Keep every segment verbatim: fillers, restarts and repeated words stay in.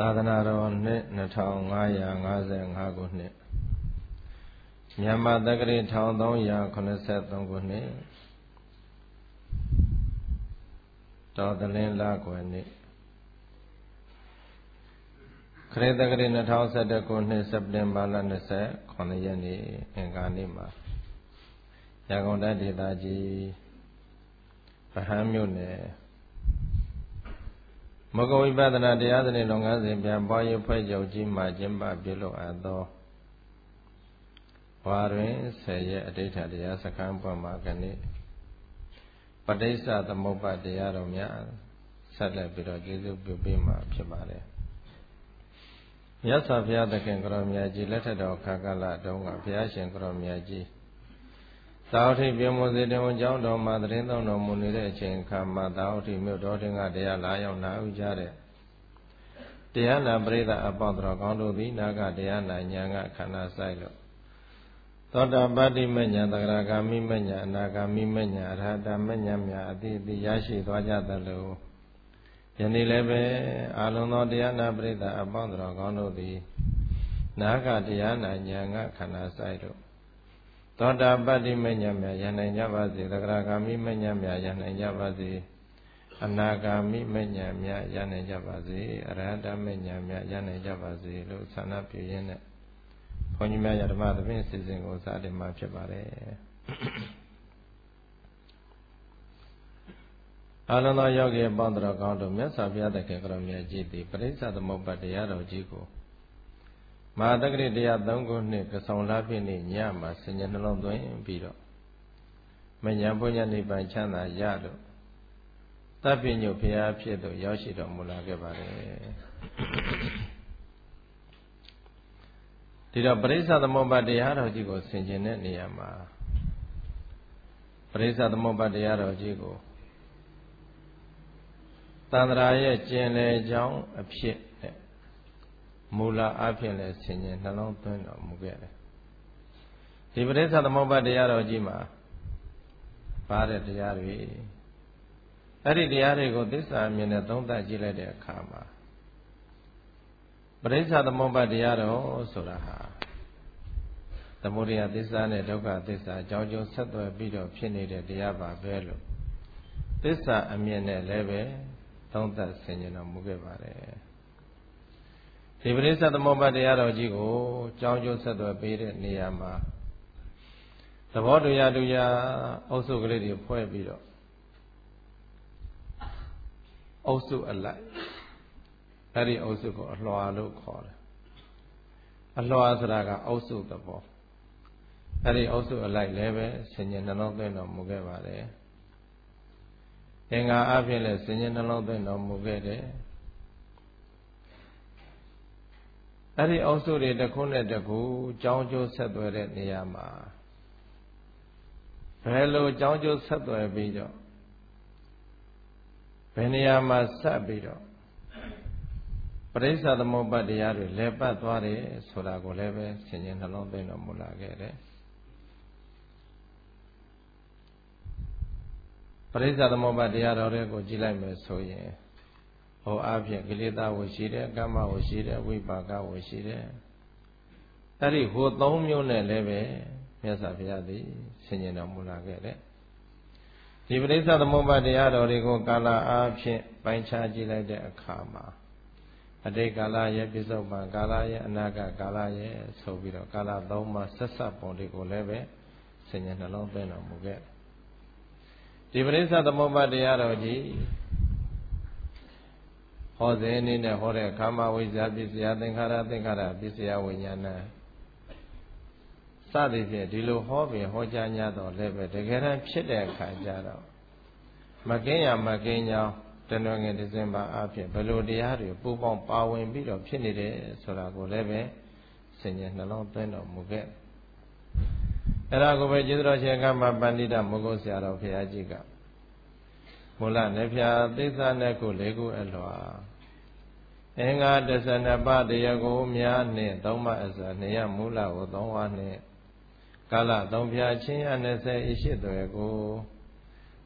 သာသနာတော်နှစ်နှစ်ထောင်ငါးရာငါးဆယ်ငါးခုနှစ်မြန်မာတက္ကရာတစ်ထောင်သုံးရာခုနှစ်ဆယ်သုံးခုနှစ်တော်သလင်းလကွယ်နေ့ခရစ်တက္ကရာနှစ်ထောင်ဆယ်တစ်ခုနှစ်စက်တင်ဘာလနှစ်ဆယ်ခုနှစ်ရက်နေ့အင်္ဂါနေ့မှာရန်ကုန်တိုင်းဒေသကြီးဗဟန်းမြို့နယ်မဂ္ဂဝိပဿနာတရားစနစ်လုပ်ငန်းစဉ်ပြန်ပွားရေးဖွဲ့ချုပ်ကြီးမှကျင်းပပြုလုပ်အပ်သောဝါတွင်ဆယ်ရက်အဋ္ဌတရားစခန်းပွင့်မှာကနေ့ပဋိစ္စသမုပ္ပါတရားတော်များဆက်လက်ပြီးတော့ကျေးဇူးပြုပေးမှာဖြစ်ပါတယ်မြတ်စွာဘုရားသခင်ကိုရောမြတ်ကြီးလက်ထက်တော်ခါကာလတုန်းကဘုရားရှင်ကိုရောမြတ်ကြီးသာဝတိပြေမွန်စေတဝန်ကျောင်းတော်မှာသတင်းသုံးတော်မူနေတဲ့အချိန်အခါမှာသာဝတိမြို့တော်တွင်ကတရားလာရောက်နာဥကြတဲ့တရားနာပရိသတ်အပေါင်းတော်ကောင်းတို့သည်နာကတရားနာဉာဏ်ကခန္ဓာဆိုင်လို့သောတာပတ္တိမဉ္ဇဉ်သဂရဂါမိမဉ္ဇဉ်အနာဂါမိမဉ္ဇဉ်အရဟတမဉ္ဇဉ်များအတိအတိရရှိသွားကြသလိုယနေ့လည်းပဲအာလုံသောတရားနာပရိသတ်အပေါင်းတော်ကောင်းတို့သည်နာကတရားနာဉာဏ်ကခန္ဓာဆိုင်လို့သောတာပတ္တိမဉ္ဇဉ်များရနိုင်ကြပါစေသဂရဂါမိမဉ္ဇဉ်များရနိုင်ကြပါစေအနာဂါမိမဉ္ဇဉ်များရနိုင်ကြပါစေအရဟတမဉ္ဇဉ်များရနိုင်ကြပါစေလို့ဆန္ဒပြုရင်းနဲ့ဘုန်းကြီးများဓမ္မသဖြင့်စီစဉ်ကိုစတင်မှာဖြစ်ပါတယ်အာနန္ဒယောဂီပေါင်းတော်ကောင်းတို့မြတ်စွာဘုရားသခင်ကတော်မြတ်ကြီးသည်ပရိစ္ဆသမုပ္ပါတရားတော်ကြီးကိုမဟာတက္ကရာတရားသုံးခုနှစ်ကဆောင်လာဖြစ်နေညမှာဆင်ញနှလုံးသွင်းပြီးတော့မဉ္ဇဉ်ဘုညနိဗ္ဗာန်ချမ်းသာရလို့တပ္ပိညုဘုရားဖြစ်သို့ရောက်ရှိတော်မူလာခဲ့ပါတယ်ဒီတော့ပရိစ္ဆသမုပ္ပါတရားတော်ကြီးကိုဆင်ခြင်တဲ့နေရာမှာပရိစ္ဆသမုပ္ပါတရားတော်ကြီးကိုသန္တရာရဲ့ကျင်လေကြောင်းအဖြစ်နဲ့မူလအဖြစ်နဲ့ဆင်ခြင်နှလုံးသွင်းတော်မူခဲ့တယ်ဒီပရိစ္ဆသမုပ္ပါတရားတော်ကြီးမှာပါတဲ့တရားတွေအဲ့ဒီတရားတွေကိုသစ္စာအမြင်နဲ့သုံးသပ်ကြည့်လိုက်တဲ့အခါမှာပရိစ္ဆသမုပ္ပါတရားတော်ဆိုတာဟာသမုဒယသစ္စာနဲ့ဒုက္ခသစ္စာအကြောင်းကျိုးဆက်သွယ်ပြီးတော့ဖြစ်နေတဲ့တရားပါပဲလို့သစ္စာအမြင်နဲ့လည်းပဲသုံးသပ်ဆင်ခြင်တော်မူခဲ့ပါတယ်ဒီပရိစ္ဆသမုပ္ပါတရားတော်ကြီးကိုအကြောင်းကျိုးဆက်သွယ်ပေးတဲ့နေရာမှာသဘောတူရတူရအုပ်စုကလေးတွေဖွဲ့ပြီးတော့အုပ်စုအလိုက်အဲ့ဒီအုပ်စုကိုအလွှာလို့ခေါ်တယ်အလွှာဆိုတာကအုပ်စုသဘောအဲ့ဒီအုပ်စုအလိုက်လည်းပဲဆင်ញင်နှလုံးသွင်းတော်မူခဲ့ပါတယ်အင်္ဂါအဖြစ်လည်းဆင်ញင်နှလုံးသွင်းတော်မူခဲ့တယ်အဲ့ဒီအုပ်စုတွေတစ်ခုနဲ့တစ်ခုကြောင်းကျိုးဆက်သွယ်တဲ့နေရာမှာဘယ်လိုကြောင်းကျိုးဆက်သွယ်ပြီးတော့ဘယ်နေရာမှာဆက်ပြီးတော့ပရိစ္ဆသမုပ္ပါတရားတွေလဲပတ်သွားတယ်ဆိုတာကိုလည်းပဲဆင်ញင်နှလုံးသွင်းတော်မူလာခဲ့တယ်ပရိစ္ဆသမုပ္ပါတရားတော်တွေကိုကြည့်လိုက်မယ်ဆိုရင်ဟောအဖြစ်ကိလေသာဝရှိတယ်ကမ္မဝရှိတယ်ဝိပါကဝရှိတယ်အဲ့ဒီဟိုသုံးမျိုးနဲ့လည်းပဲမြတ်စွာဘုရားသည်ဆင်ញင်တော်မူလာခဲ့တယ်ဒီပရိစ္ဆသမုပ္ပါတရားတော်တွေကိုကာလအားဖြင့်ပိုင်းခြားကြည့်လိုက်တဲ့အခါမှာအတိတ်ကာလရဲ့ပြစ္ဆုတ်ပံကာလရဲ့အနာဂတ်ကာလရဲ့ဆိုပြီးတော့ကာလသုံးပါးဆက်ဆက်ပုံတွေကိုလည်းပဲဆင်ញင်နှလုံးသွင်းတော်မူခဲ့ဒီပရိစ္ဆသမုပ္ပါတရားတော်ကြီးဟောစဉ်အနေနဲ့ဟောတဲ့ကာမဝိဇ္ဇာပစ္စယသင်္ခါရသင်္ခါရပစ္စယဝိညာဏစသည်ဖြင့်ဒီလိုဟောပြီးဟောကြား냐တော့လည်းပဲတကယ်တမ်းဖြစ်တဲ့အခါကျတော့မကင်းရမကင်းကြောင်းတဏှာငယ်တစ်စင်ပါအဖြစ်ဘယ်လိုတရားတွေပူပေါင်းပါဝင်ပြီးတော့ဖြစ်နေတယ်ဆိုတာကိုလည်းပဲဆင်ញင်နှလုံးသွင်းတော်မူခဲ့အဲ့ဒါကိုပဲကျေးဇူးတော်ရှင်ကမပန္တိတမုဂ္ဂုဆရာတော်ဘုရားကြီးကမူလနေဖြာသိစ္စာနဲ့ခုလေးခုအလွှာအင်္ဂါတစ်ဆယ်နှစ်ပါးတရားကိုများနှင့်သုံးပါးအစနေရမူလကိုသုံးဝါးနှင့်ကာလသုံးဖြာချင်းအနှစ်ဆယ်ဤရှိသွယ်ကို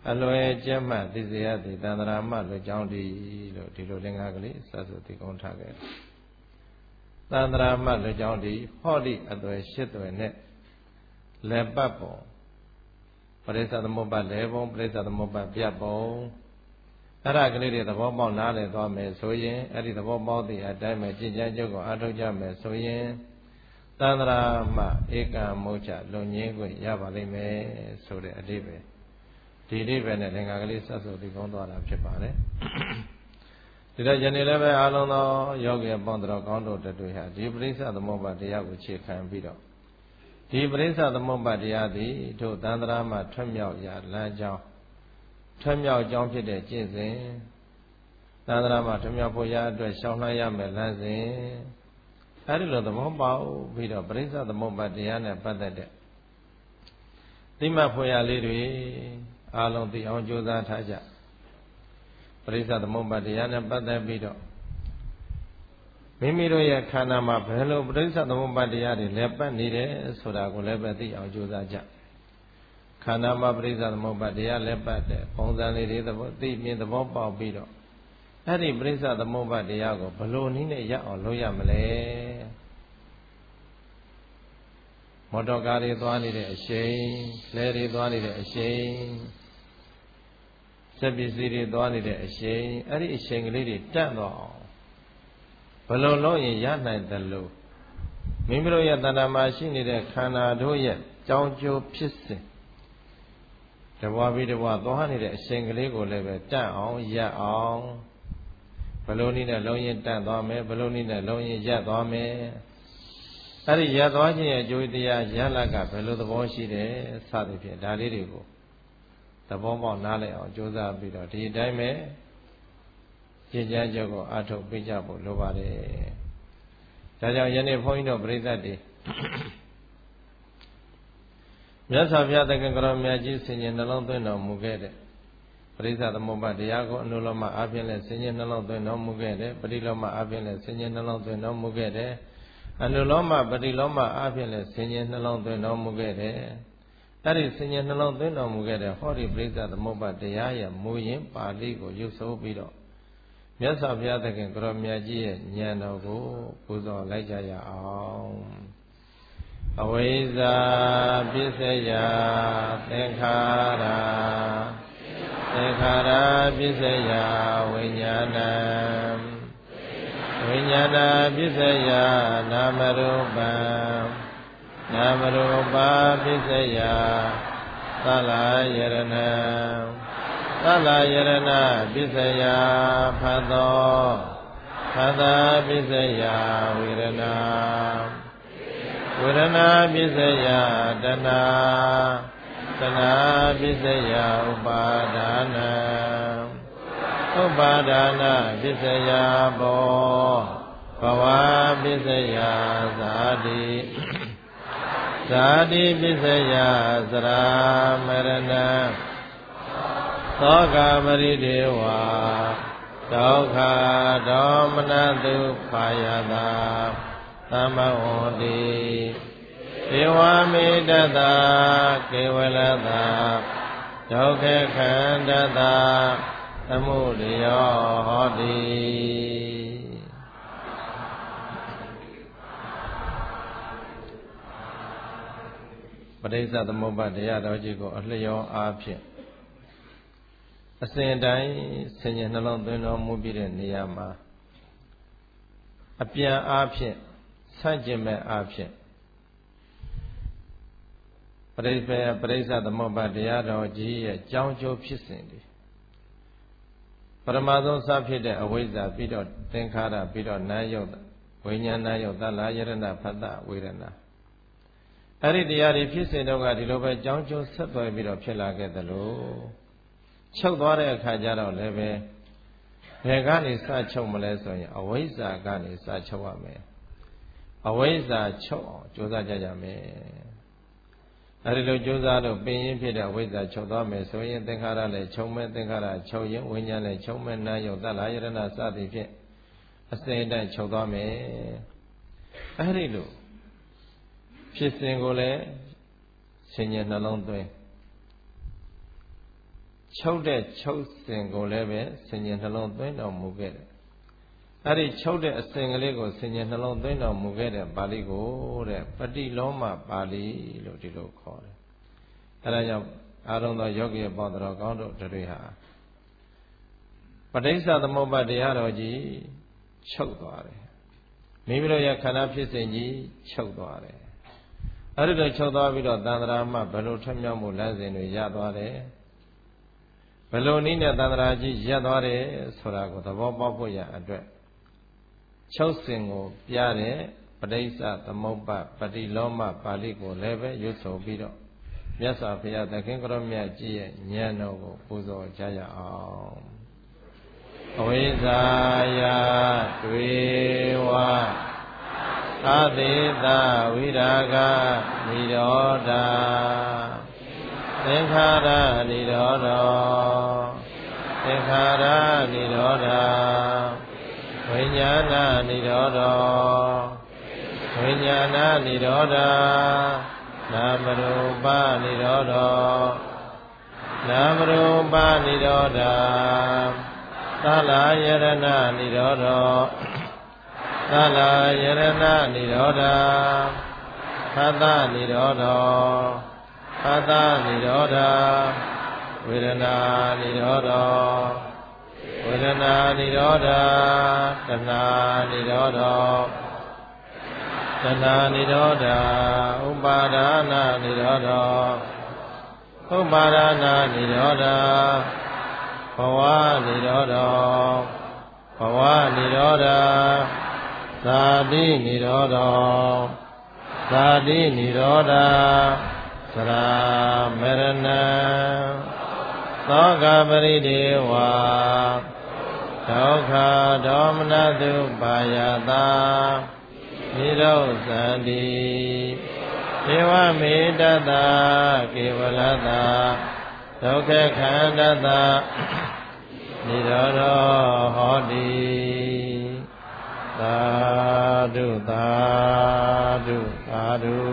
အလွယ်ကျက်မှသိစေရသည်တန္တရာမလွယ်ကြောင်းဒီလို့ဒီလိုသင်္ဃာကလေးစသတိကုန်းထားခဲ့တန္တရာမလွယ်ကြောင်းဒီဟောဒီအသွယ်ရှစ်သွယ်နဲ့လက်ပတ်ပုံပရိစ္ဆသမုပ္ပါလဲပုံပရိစ္ဆသမုပ္ပါပြတ်ပုံအဲ့ဒါကလေးတွေသဘောပေါက်နားလည်သွားမယ်ဆိုရင်အဲ့ဒီသဘောပေါက်တဲ့အတိုင်းပဲကြည်ကြံကြုတ်ကိုအထောက်ကြမယ်ဆိုရင်တန္တရာမဧကမုဋ္ဌလွန်ငင်းခွင့်ရပါလိမ့်မယ်ဆိုတဲ့အဓိပ္ပာယ်ဒီအဓိပ္ပာယ်နဲ့သင်္ဃာကလေးစသတိကုန်းသွားတာဖြစ်ပါတယ်ဒီတော့ယနေ့လည်းပဲအားလုံးသောယောဂီအပေါင်းတော်ကောင်းတို့တွေ့ဟာဒီပရိစ္ဆသမုပ္ပါတရားကိုခြေခံပြီးတော့ဒီပရိစ္ဆသမုပ္ပါတရားသည်တို့တန္တရာမထွက်မြောက်ရာလမ်းကြောင်းထွက်မြောက်ကြောင်းဖြစ်တဲ့ကျင့်စဉ်တန္တရာမထွက်မြောက်ဖို့ရအတွက်ရှောင်လှမ်းရမယ်လမ်းစဉ်အဲဒီလိုသဘောပေါက်ပြီးတော့ပရိစ္ဆသမုပ္ပါတရားနဲ့ပတ်သက်တဲ့သိမှတ်ဖွယ်ရလေးတွေအားလုံးသိအောင်ကြိုးစားထားကြပရိစ္ဆသမုပ္ပါတရားနဲ့ပတ်သက်ပြီးတော့မိမိတို့ရဲ့ခန္ဓာမှာဘယ်လိုပရိစ္ဆသမုပ္ပါတရားတွေလဲပတ်နေတယ်ဆိုတာကိုလည်းပဲသိအောင်ကြိုးစားကြခန္ဓာမှာပရိစ္ဆသမုပ္ပါတရားလဲပတ်တဲ့ပုံစံလေးတွေသဘောသိမြင်သဘောပေါက်ပြီးတော့အဲ့ဒီပရိစ္ဆသမုပ္ပါတရားကိုဘယ်လိုနည်းနဲ့ရအောင်လုပ်ရမလဲမော်တော်ကားတွေသွားနေတဲ့အရှိန်လဲတွေသွားနေတဲ့အရှိန်စက်ပစ္စည်းတွေသွားနေတဲ့အရှိန်အဲ့ဒီအရှိန်ကလေးတွေတတ်တော့ဘယ်လိုလုပ်ရင်ရနိုင်တယ်လို့မိမိတို့ရဲ့တဏ္ဍာမှာရှိနေတဲ့ခန္ဓာတို့ရဲ့ကြောင်းကျိုးဖြစ်စဉ်တဘွားပြီးတဘွားသွားနေတဲ့အရှိန်ကလေးကိုလည်းပဲတတ်အောင်ရပ်အောင်ဘယ်လိုနည်းနဲ့လုံးရင်တတ်သွားမယ်ဘယ်လိုနည်းနဲ့လုံးရင်ရပ်သွားမယ်အဲ့ဒီရပ်သွားခြင်းရဲ့အကျိုးတရားရလကဘယ်လိုသဘောရှိတယ်စသဖြင့်ဒါလေးတွေကိုသဘောပေါက်နားလည်အောင်ကြိုးစားပြီးတော့ဒီအတိုင်းပဲကြည်ကြံကြုတ်ကိုအထုတ်ပေးကြဖို့လိုပါတယ်ဒါကြောင့်ယနေ့ဘုန်းကြီးတို့ပရိသတ်တွေမြတ်စွာဘုရားသခင်ကတော်မြတ်ကြီးဆင်ញင်နှလုံးသွင်းတော်မူခဲ့တဲ့ပရိစ္ဆသမုပ္ပါတရားကိုအနုလောမအပြင်နဲ့ဆင်ញင်နှလုံးသွင်းတော်မူခဲ့တဲ့ပရိလောမအပြင်နဲ့ဆင်ញင်နှလုံးသွင်းတော်မူခဲ့တဲ့အနုလောမပရိလောမအပြင်နဲ့ဆင်ញင်နှလုံးသွင်းတော်မူခဲ့တဲ့အဲ့ဒီဆင်ញင်နှလုံးသွင်းတော်မူခဲ့တဲ့ဟောဒီပရိစ္ဆသမုပ္ပါတရားရဲ့မူရင်းပါဠိကိုရုပ်ဆိုးပြီးတော့မြတ်စွာဘုရားသခင်ကတော်မြတ်ကြီးရဲ့ဉာဏ်တော်ကိုပူဇော်လိုက်ကြရအောင်အဝိဇ္ဇာပစ္စယသင်္ခါရသင်္ခါရပစ္စယဝိညာဏဝိညာဏပစ္စယနာမရူပံနာမရူပပစ္စယသလယရဏသလယရဏပစ္စယဖတ်သောဖတ်တာပစ္စယဝေရဏဝေရဏပစ္စယတဏတဏပစ္စယဥပါဒါနဥပါဒါနပစ္စယဘောဘဝပစ္စယဇာတိဇာတိပစ္စယသရာမရဏသောကပရိဒေဝဒုက္ခဒေါမနတုခာယတာသမ္မဝန္တိဧဝမေတ္တကေဝလတဒုက္ခခန္တတသမုဒယောဟောတိပရိစ္ဆသမုပ္ပါတရားတော်ကြီးကိုအလျောအားဖြင့်အစဉ်တိုင်းဆင်ញင်နှလုံးသွင်းတော်မူပြီးတဲ့နေရာမှာအပြန်အားဖြင့်ဆန့်ကျင်မဲ့အားဖြင့်ပရိစ္ဆေပရိစ္ဆသမုပ္ပါတရားတော်ကြီးရဲ့ကြောင်းကျိုးဖြစ်စဉ်တွေပရမသုံးစဖြစ်တဲ့အဝိဇ္ဇာပြီးတော့သင်္ခါရပြီးတော့နာယုတ်ဝိညာဏယုတ်သလယရဏဖတ်တဝေဒနာအဲ့ဒီတရားတွေဖြစ်စဉ်တော့ကဒီလိုပဲကြောင်းကျိုးဆက်သွယ်ပြီးတော့ဖြစ်လာခဲ့သလိုချုပ်သွားတဲ့အခါကျတော့လည်းပဲဘယ်ကနေစချုပ်မလဲဆိုရင်အဝိဇ္ဇာကနေစချုပ်ရမယ်အဝိဇ္ဇာချုပ်အောင်ကြိုးစားကြကြမယ်အဲဒီလိုကြိုးစားလို့ပင်ရင်းဖြစ်တဲ့အဝိဇ္ဇာချုပ်သွားမယ်ဆိုရင်သင်္ခါရလည်းချုပ်မဲ့သင်္ခါရချုပ်ရင်ဝိညာဉ်လည်းချုပ်မဲ့နာယုတ်သလယရဏစသည်ဖြင့်အစဉ်အတိုင်းချုပ်သွားမယ်အဲဒီလိုဖြစ်စဉ်ကိုလည်းဆင်ញင်နှလုံးသွင်းချုပ်တဲ့ချုပ်စဉ်ကိုလည်းပဲဆင်ញင်နှလုံးသွင်းတော်မူခဲ့တယ်အဲ့ဒီချုပ်တဲ့အစဉ်ကလေးကိုဆင်ញင်နှလုံးသွင်းတော်မူခဲ့တဲ့ပါဠိကိုတဲ့ပฏิလောမပါဠိလို့ဒီလိုခေါ်တယ်အဲ့ဒါကြောင့်အာရုံသောယောဂီပေါင်းတော်ကောင်းတို့တွေဟာပဋိစ္စသမုပ္ပါတရားတော်ကြီးချုပ်သွားတယ်မိမိတို့ရဲ့ခန္ဓာဖြစ်စဉ်ကြီးချုပ်သွားတယ်အဲ့ဒီတော့ချုပ်သွားပြီးတော့သန္တရာမှဘယ်လိုထွတ်မြောက်မှုလမ်းစဉ်တွေရသွားတယ်ဘယ်လိုနည်းနဲ့သန္တရာကြီးရပ်သွားတယ်ဆိုတာကိုသဘောပေါက်ဖို့ရအတွက်ချုပ်စဉ်ကိုပြတဲ့ပဋိစ္စသမုပ္ပါပฏิလောမပါဠိကိုလည်းပဲရွတ်ဆိုပြီးတော့မြတ်စွာဘုရားသခင်ကရောမြတ်ကြီးရဲ့ဉာဏ်တော်ကိုပူဇော်ကြရအောင်အဝိဇ္ဇာယတွေဝအသေတဝိရာဂနိရောဓသင်္ခါရနိရောဓသင်္ခါရနိရောဓဝိညာဏနိရောဓဝိညာဏနိရောဓနာမရူပနိရောဓနာမရူပနိရောဓသလာယရဏနိရောဓသလာယရဏနိရောဓသတ္တနိရောဓသတ္တနိရောဓဝေဒနာနိရောဓဝေဒနာနိရောဓတဏှာနိရောဓတဏှာနိရောဓဥပါဒာနာနိရောဓဥပါဒာနာနိရောဓဘဝနိရောဓဘဝနိရောဓဇာတိနိရောဓဇာတိနိရောဓသရမရဏသောကပရိဒေဝဒုက္ခဒေါမနတုပါယတာနိရောဇန္တိဧဝမေတ္တကေဝလတဒုက္ခခန္ဓတနိရောဓဟောတိသာဓုသာဓုသာဓု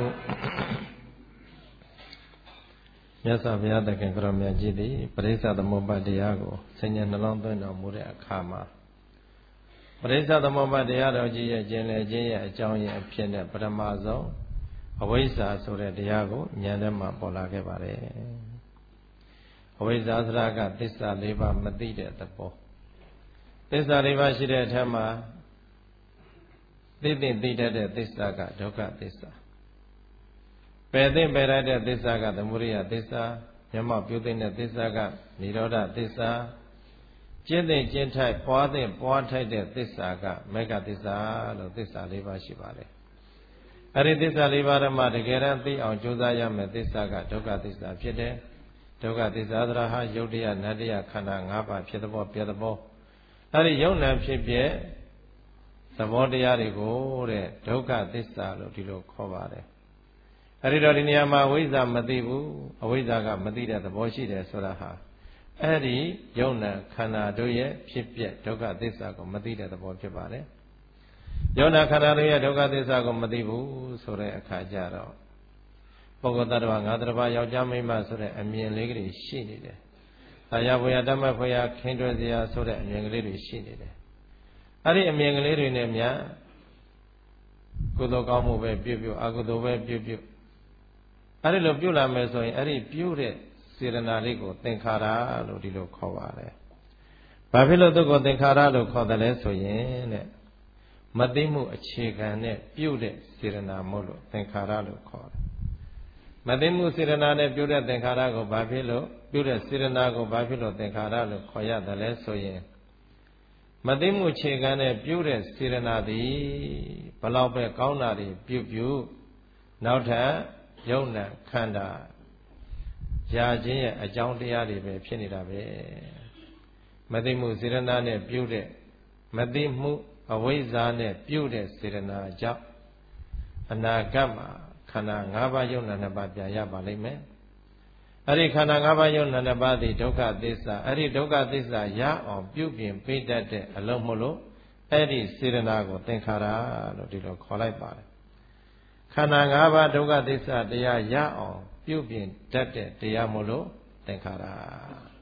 မြတ်စွာဘုရားသခင်ကရောမြတ်ကြီးသည်ပရိစ္ဆသမုပ္ပါတရားကိုဆင်ញံနှလုံးသွင်းတော်မူတဲ့အခါမှာပရိစ္ဆသမုပ္ပါတရားတော်ကြီးရဲ့ကျင်လည်ခြင်းရဲ့အကြောင်းရင်းအဖြစ်နဲ့ပထမဆုံးအဝိဇ္ဇာဆိုတဲ့တရားကိုဉာဏ်ထဲမှာပေါ်လာခဲ့ပါတယ်အဝိဇ္ဇာသရကသစ္စာလေးပါးမသိတဲ့သဘောသစ္စာလေးပါးရှိတဲ့အထက်မှာသိသိသိတတ်တဲ့သစ္စာကဒုက္ခသစ္စာပယ်သိပယ်ရတဲ့သစ္စာကသမုဒိယသစ္စာမျက်မှောက်ပြုသိတဲ့သစ္စာကនិရောဓသစ္စာကျင့်သိကျင့်ထိုက်ပွားသိပွားထိုက်တဲ့သစ္စာကမေဃသစ္စာလို့သစ္စာလေးပါးရှိပါတယ်အဲ့ဒီသစ္စာလေးပါးဓမ္မတကယ်တမ်းသိအောင်ကြိုးစားရမယ်သစ္စာကဒုက္ခသစ္စာဖြစ်တယ်ဒုက္ခသစ္စာသရဟယုတ်တရားနတ္တရားခန္ဓာ၅ပါးဖြစ်တဲ့ဘောပြတဲ့ဘောအဲ့ဒီယုတ်နံဖြစ်ပြသဘောတရားတွေကိုတဲ့ဒုက္ခသစ္စာလို့ဒီလိုခေါ်ပါတယ်အဲ့ဒီတော့ဒီနေရာမှာအဝိဇ္ဇာမသိဘူးအဝိဇ္ဇာကမသိတဲ့သဘောရှိတယ်ဆိုတာဟာအဲ့ဒီယုံနာခန္ဓာတို့ရဲ့ဖြစ်ပျက်ဒုက္ခသစ္စာကိုမသိတဲ့သဘောဖြစ်ပါတယ်ယုံနာခန္ဓာတို့ရဲ့ဒုက္ခသစ္စာကိုမသိဘူးဆိုတဲ့အခါကျတော့ပုဂ္ဂိုလ်တ attva ငါတ attva ယောက်ျားမိန်းမဆိုတဲ့အမြင်လေးကလေးရှိနေတယ်။အာရဘွေတမတ်ဖွေခင်တွယ်စရာဆိုတဲ့အမြင်ကလေးတွေရှိနေတယ်။အဲ့ဒီအမြင်ကလေးတွေနဲ့များကုသိုလ်ကောင်းမှုပဲပြုပြုအကုသိုလ်ပဲပြုပြုအဲ့ဒီလိုပြုလာမယ်ဆိုရင်အဲ့ဒီပြုတဲ့စေတနာလေးကိုသင်္ခါရလို့ဒီလိုခေါ်ပါတယ်။ဘာဖြစ်လို့သူ့ကိုသင်္ခါရလို့ခေါ်တယ်လဲဆိုရင်တဲ့မသိမှုအခြေခံနဲ့ပြုတဲ့စေတနာမို့လို့သင်္ခါရလို့ခေါ်တယ်။မသိမှုစေတနာနဲ့ပြုတဲ့သင်္ခါရကိုဘာဖြစ်လို့ပြုတဲ့စေတနာကိုဘာဖြစ်လို့သင်္ခါရလို့ခေါ်ရတယ်လဲဆိုရင်မသိမှုအခြေခံနဲ့ပြုတဲ့စေတနာသည်ဘလောက်ပဲကောင်းတာတွေပြုပြုနောက်ထပ်ယုံနာခန္ဓာရာခြင်းရဲ့အကြောင်းတရားတွေပဲဖြစ်နေတာပဲမသိမှုစေတနာနဲ့ပြုတဲ့မသိမှုအဝိဇ္ဇာနဲ့ပြုတဲ့စေတနာကြောင့်အနာဂတ်မှာခန္ဓာ၅ပါးယုံနာနှစ်ပါးပြန်ရပါလိမ့်မယ်အဲ့ဒီခန္ဓာ၅ပါးယုံနာနှစ်ပါးသည်ဒုက္ခသစ္စာအဲ့ဒီဒုက္ခသစ္စာရအောင်ပြုပြင်ပေးတတ်တဲ့အလုံးမလို့အဲ့ဒီစေတနာကိုသင်္ခါရလို့ဒီလိုခေါ်လိုက်ပါတယ်ခန္ဓာ၅ပါးဒုက္ခသစ္စာတရားရအောင်ပြုပြင်တတ်တဲ့တရားမို့လို့သင်္ခါရ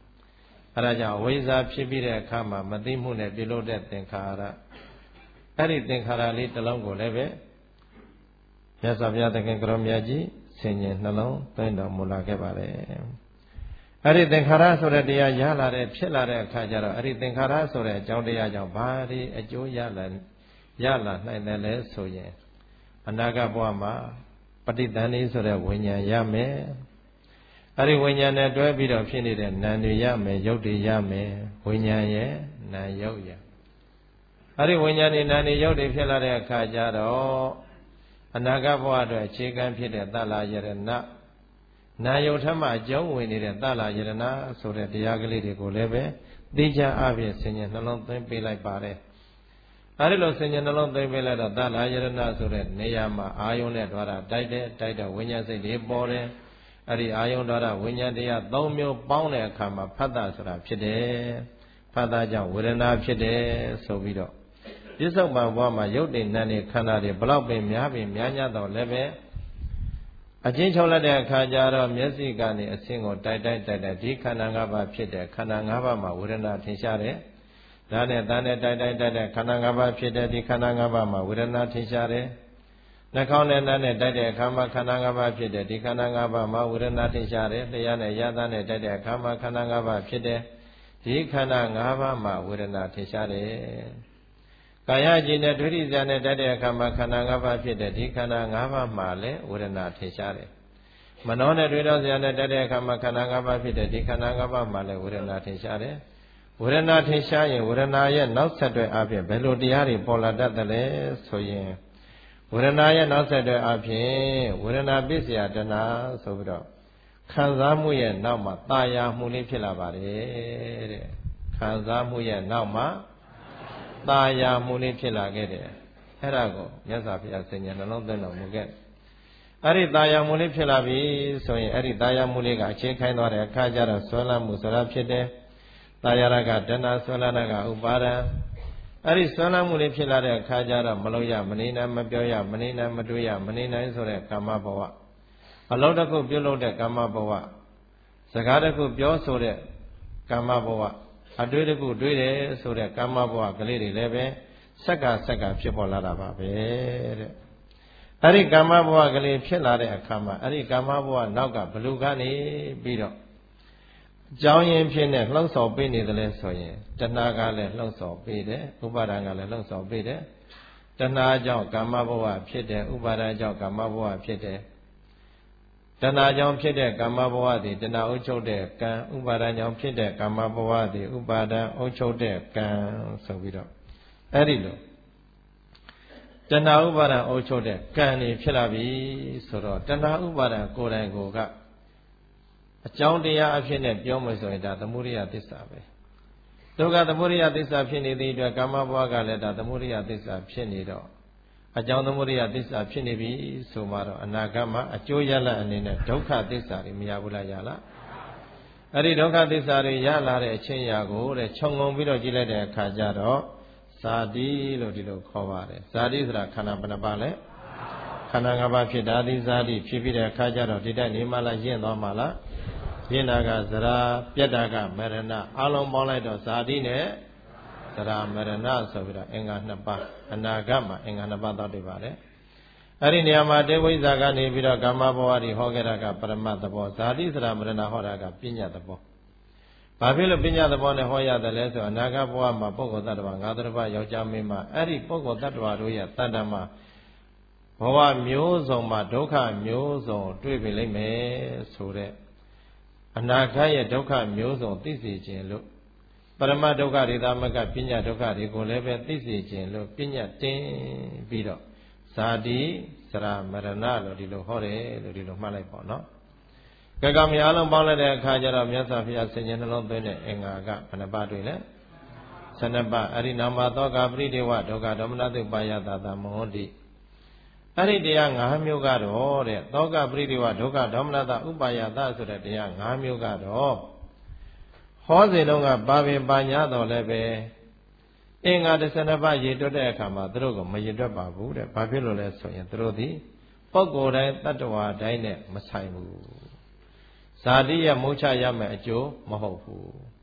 အဲဒါကြောင့်အဝိဇ္ဇာဖြစ်ပြီးတဲ့အခါမှာမသိမှုနဲ့ပြုလုပ်တဲ့သင်္ခါရအဲ့ဒီသင်္ခါရလေးတစ်လုံးကိုလည်းပဲမြတ်စွာဘုရားသခင်ကရောမြတ်ကြီးဆင်ញင်နှလုံးသွင်းတော်မူလာခဲ့ပါတယ်အဲ့ဒီသင်္ခါရဆိုတဲ့တရားရလာတဲ့ဖြစ်လာတဲ့အခါကျတော့အဲ့ဒီသင်္ခါရဆိုတဲ့အကြောင်းတရားကြောင့်ဘာဒီအကျိုးရလာရလာနိုင်တယ်လဲဆိုရင်အနာဂတ်ဘဝမှာပဋိသန္ဓေဆိုတဲ့ဝိညာဉ်ရမယ်အဲ့ဒီဝိညာဉ်နဲ့တွဲပြီးတော့ဖြစ်နေတဲ့နာမ်တွေရမယ်ရုပ်တွေရမယ်ဝိညာဉ်ရဲ့နာမ်ရုပ်ရအဲ့ဒီဝိညာဉ်နဲ့နာမ်တွေရုပ်တွေဖြစ်လာတဲ့အခါကျတော့အနာဂတ်ဘဝအတွက်အခြေခံဖြစ်တဲ့သလယရဏနာယုတ်ထမအကျုံးဝင်နေတဲ့သလယရဏဆိုတဲ့တရားကလေးတွေကိုလည်းပဲသိချအဖြစ်ဆင်ញံနှလုံးသွင်းပေးလိုက်ပါတယ်အဲဒီလိုဆင်ញံနှလုံးသွင်းပေးလိုက်တော့သလယရဏဆိုတဲ့နေရာမှာအာယုန်နဲ့တွားတာတိုက်တဲ့တိုက်တော့ဝိညာဉ်စိတ်တွေပေါ်တယ်အဲ့ဒီအာယုန်တွားတာဝိညာဉ်တရား၃မျိုးပေါင်းတဲ့အခါမှာဖတ်တာဆိုတာဖြစ်တယ်ဖတ်တာကြောင့်ဝေဒနာဖြစ်တယ်ဆိုပြီးတော့ပြစ္ဆုတ်ပံဘဝမှာရုပ်တည်နာမ်နေခန္ဓာတွေဘလောက်ပင်များပင်များများတော့လည်းပဲအချင်းချုပ်လိုက်တဲ့အခါကျတော့မျက်စိကနေအဆင်းကိုတိုက်တိုက်တိုက်တိုက်ဒီခန္ဓာ၅ပါးဖြစ်တဲ့ခန္ဓာ၅ပါးမှာဝေဒနာထင်ရှားတယ်။ဒါနဲ့တန်နဲ့တိုက်တိုက်တိုက်တဲ့ခန္ဓာ၅ပါးဖြစ်တဲ့ဒီခန္ဓာ၅ပါးမှာဝေဒနာထင်ရှားတယ်။နှာခေါင်းနဲ့နားနဲ့တိုက်တဲ့အခါမှာခန္ဓာ၅ပါးဖြစ်တဲ့ဒီခန္ဓာ၅ပါးမှာဝေဒနာထင်ရှားတယ်။တရားနဲ့ရသနဲ့တိုက်တဲ့အခါမှာခန္ဓာ၅ပါးဖြစ်တဲ့ဒီခန္ဓာ၅ပါးမှာဝေဒနာထင်ရှားတယ်။ကာယကြည်နဲ့ဒွိရိဇာနဲ့တိုက်တဲ့အခါမှာခန္ဓာ၅ပါးဖြစ်တဲ့ဒီခန္ဓာ၅ပါးမှာလည်းဝေဒနာထင်ရှားတယ်။မနောနဲ့တွေ့တော့ဇာနဲ့တိုက်တဲ့အခါမှာခန္ဓာ၅ပါးဖြစ်တဲ့ဒီခန္ဓာ၅ပါးမှာလည်းဝေဒနာထင်ရှားတယ်။ဝေဒနာထင်ရှားရင်ဝေဒနာရဲ့နောက်ဆက်တွဲအပြင်ဘယ်လိုတရားတွေပေါ်လာတတ်တယ်လဲဆိုရင်ဝေဒနာရဲ့နောက်ဆက်တွဲအပြင်ဝေဒနာပစ္စယတဏဆိုပြီးတော့ခံစားမှုရဲ့နောက်မှာตาယာမှုလေးဖြစ်လာပါတယ်တဲ့။ခံစားမှုရဲ့နောက်မှာตาယာမှုလေးဖြစ်လာခဲ့တယ်အဲ့ဒါကိုမြတ်စွာဘုရားဆင်ញံနှလုံးသွင်းတော်မူခဲ့အဲ့ဒီตาယာမှုလေးဖြစ်လာပြီဆိုရင်အဲ့ဒီตาယာမှုလေးကအခြေခိုင်းသွားတဲ့အခါကျတော့ဆွဲလန်းမှုဆိုတာဖြစ်တယ်ตาယာရကတဏှာဆွဲလန်းတာကဥပါဒံအဲ့ဒီဆွဲလန်းမှုလေးဖြစ်လာတဲ့အခါကျတော့မလို့ရမနေနိုင်မပြောရမနေနိုင်မတွေးရမနေနိုင်ဆိုတဲ့ကာမဘဝအလုံးတစ်ခုပြုလုပ်တဲ့ကာမဘဝစကားတစ်ခုပြောဆိုတဲ့ကာမဘဝအတွေ့တခုတွေ့တယ်ဆိုတဲ့ကာမဘဝကလေးတွေလည်းပဲဆက်ကဆက်ကဖြစ်ပေါ်လာတာပါပဲတဲ့အဲ့ဒီကာမဘဝကလေးဖြစ်လာတဲ့အခါမှာအဲ့ဒီကာမဘဝနောက်ကဘလူကနေပြီးတော့အကြောင်းရင်းဖြစ်နေလှုပ်ဆော်ပေးနေတယ်လဲဆိုရင်တဏှာကလည်းလှုပ်ဆော်ပေးတယ်ဥပါဒံကလည်းလှုပ်ဆော်ပေးတယ်တဏှာကြောင့်ကာမဘဝဖြစ်တယ်ဥပါဒံကြောင့်ကာမဘဝဖြစ်တယ်တဏှာကြောင့်ဖြစ်တဲ့ကာမဘဝသည်တဏှာအုပ်ချုပ်တဲ့ကံဥပါဒံကြောင့်ဖြစ်တဲ့ကာမဘဝသည်ဥပါဒံအုပ်ချုပ်တဲ့ကံဆိုပြီးတော့အဲ့ဒီလိုတဏှာဥပါဒံအုပ်ချုပ်တဲ့ကံတွေဖြစ်လာပြီဆိုတော့တဏှာဥပါဒံကိုယ်တိုင်ကိုယ်ကအကြောင်းတရားအဖြစ်နဲ့ပြောမှဆိုရင်ဒါသမုဒိယသစ္စာပဲဒုက္ခသမုဒိယသစ္စာဖြစ်နေသည့်အတွက်ကာမဘဝကလည်းဒါသမုဒိယသစ္စာဖြစ်နေတော့အကြောင်းသမုဒိယသစ္စာဖြစ်နေပြီဆိုမှတော့အနာဂတ်မှာအကျိုးရလဒ်အနေနဲ့ဒုက္ခသစ္စာတွေမရဘူးလားရလားအဲ့ဒီဒုက္ခသစ္စာတွေရလာတဲ့အချင်းရာကိုတဲ့ခြုံငုံပြီးတော့ကြည့်လိုက်တဲ့အခါကျတော့ဇာတိလို့ဒီလိုခေါ်ပါတယ်ဇာတိဆိုတာခန္ဓာဘယ်နှပါလဲခန္ဓာ၅ပါးဖြစ်တာဒီဇာတိဖြစ်ပြီးတဲ့အခါကျတော့ဒီတိုက်နေမှလားရင့်သွားမှလားရင့်တာကဇရာပြတ်တာကမရဏအလုံးပေါင်းလိုက်တော့ဇာတိနဲ့သရမရဏဆိုပြီးတော့အင်္ဂါနှစ်ပါးအနာဂတ်မှာအင်္ဂါနှစ်ပါးသောက်တည်ပါတယ်အဲ့ဒီနေရာမှာတေဝိဇ္ဇာကနေပြီးတော့ကာမဘဝတွေဟောခဲ့တာကပရမတ်သဘောဇာတိသရမရဏဟောတာကပညာသဘောဘာဖြစ်လို့ပညာသဘောနဲ့ဟောရတယ်လဲဆိုအနာဂတ်ဘဝမှာပုဂ္ဂိုလ်တ attva ငါးတပါးယောက်ျားမင်းမအဲ့ဒီပုဂ္ဂိုလ်တ attva တို့ရဲ့တဏ္ဍမှာဘဝမျိုးစုံမှာဒုက္ခမျိုးစုံတွေ့ပြီလိမ့်မယ်ဆိုတဲ့အနာဂတ်ရဲ့ဒုက္ခမျိုးစုံသိစေခြင်းလို့ပရမဒုက္ခတွေသာမကပညာဒုက္ခတွေကိုလည်းပဲသိစေခြင်းလို့ပညာတင်ပြီးတော့ဇာတိစရမရဏလို့ဒီလိုဟောတယ်လို့ဒီလိုမှတ်လိုက်ပါတော့။ကြောင်များလုံးပေါင်းလိုက်တဲ့အခါကျတော့မြတ်စွာဘုရားဆင်ញံနှလုံးသွင်းတဲ့အင်္ဂါကဘယ်နှပါတွေ့လဲ။ဆယ်နှစ်ပါးအဲ့ဒီနာမသောကပရိဒေဝဒုက္ခဒေါမနတုပါယတာသမဟောတိအဲ့ဒီတရား၅မျိုးကတော့တဲ့သောကပရိဒေဝဒုက္ခဒေါမနတဥပါယတာဆိုတဲ့တရား၅မျိုးကတော့ဟောစဉ်တော့ကပါပင်ပါညာတော်လည်းပဲအင်္ဂါတစ်ဆယ်နှစ်ပါးရေတွက်တဲ့အခါမှာသူတို့ကမရေတွက်ပါဘူးတဲ့ဘာဖြစ်လို့လဲဆိုရင်သူတို့ဒီပုဂ္ဂိုလ်တိုင်းတ attva တိုင်းနဲ့မဆိုင်ဘူးဇာတိရဲ့မုတ်ချရမယ်အကျိုးမဟုတ်ဘူး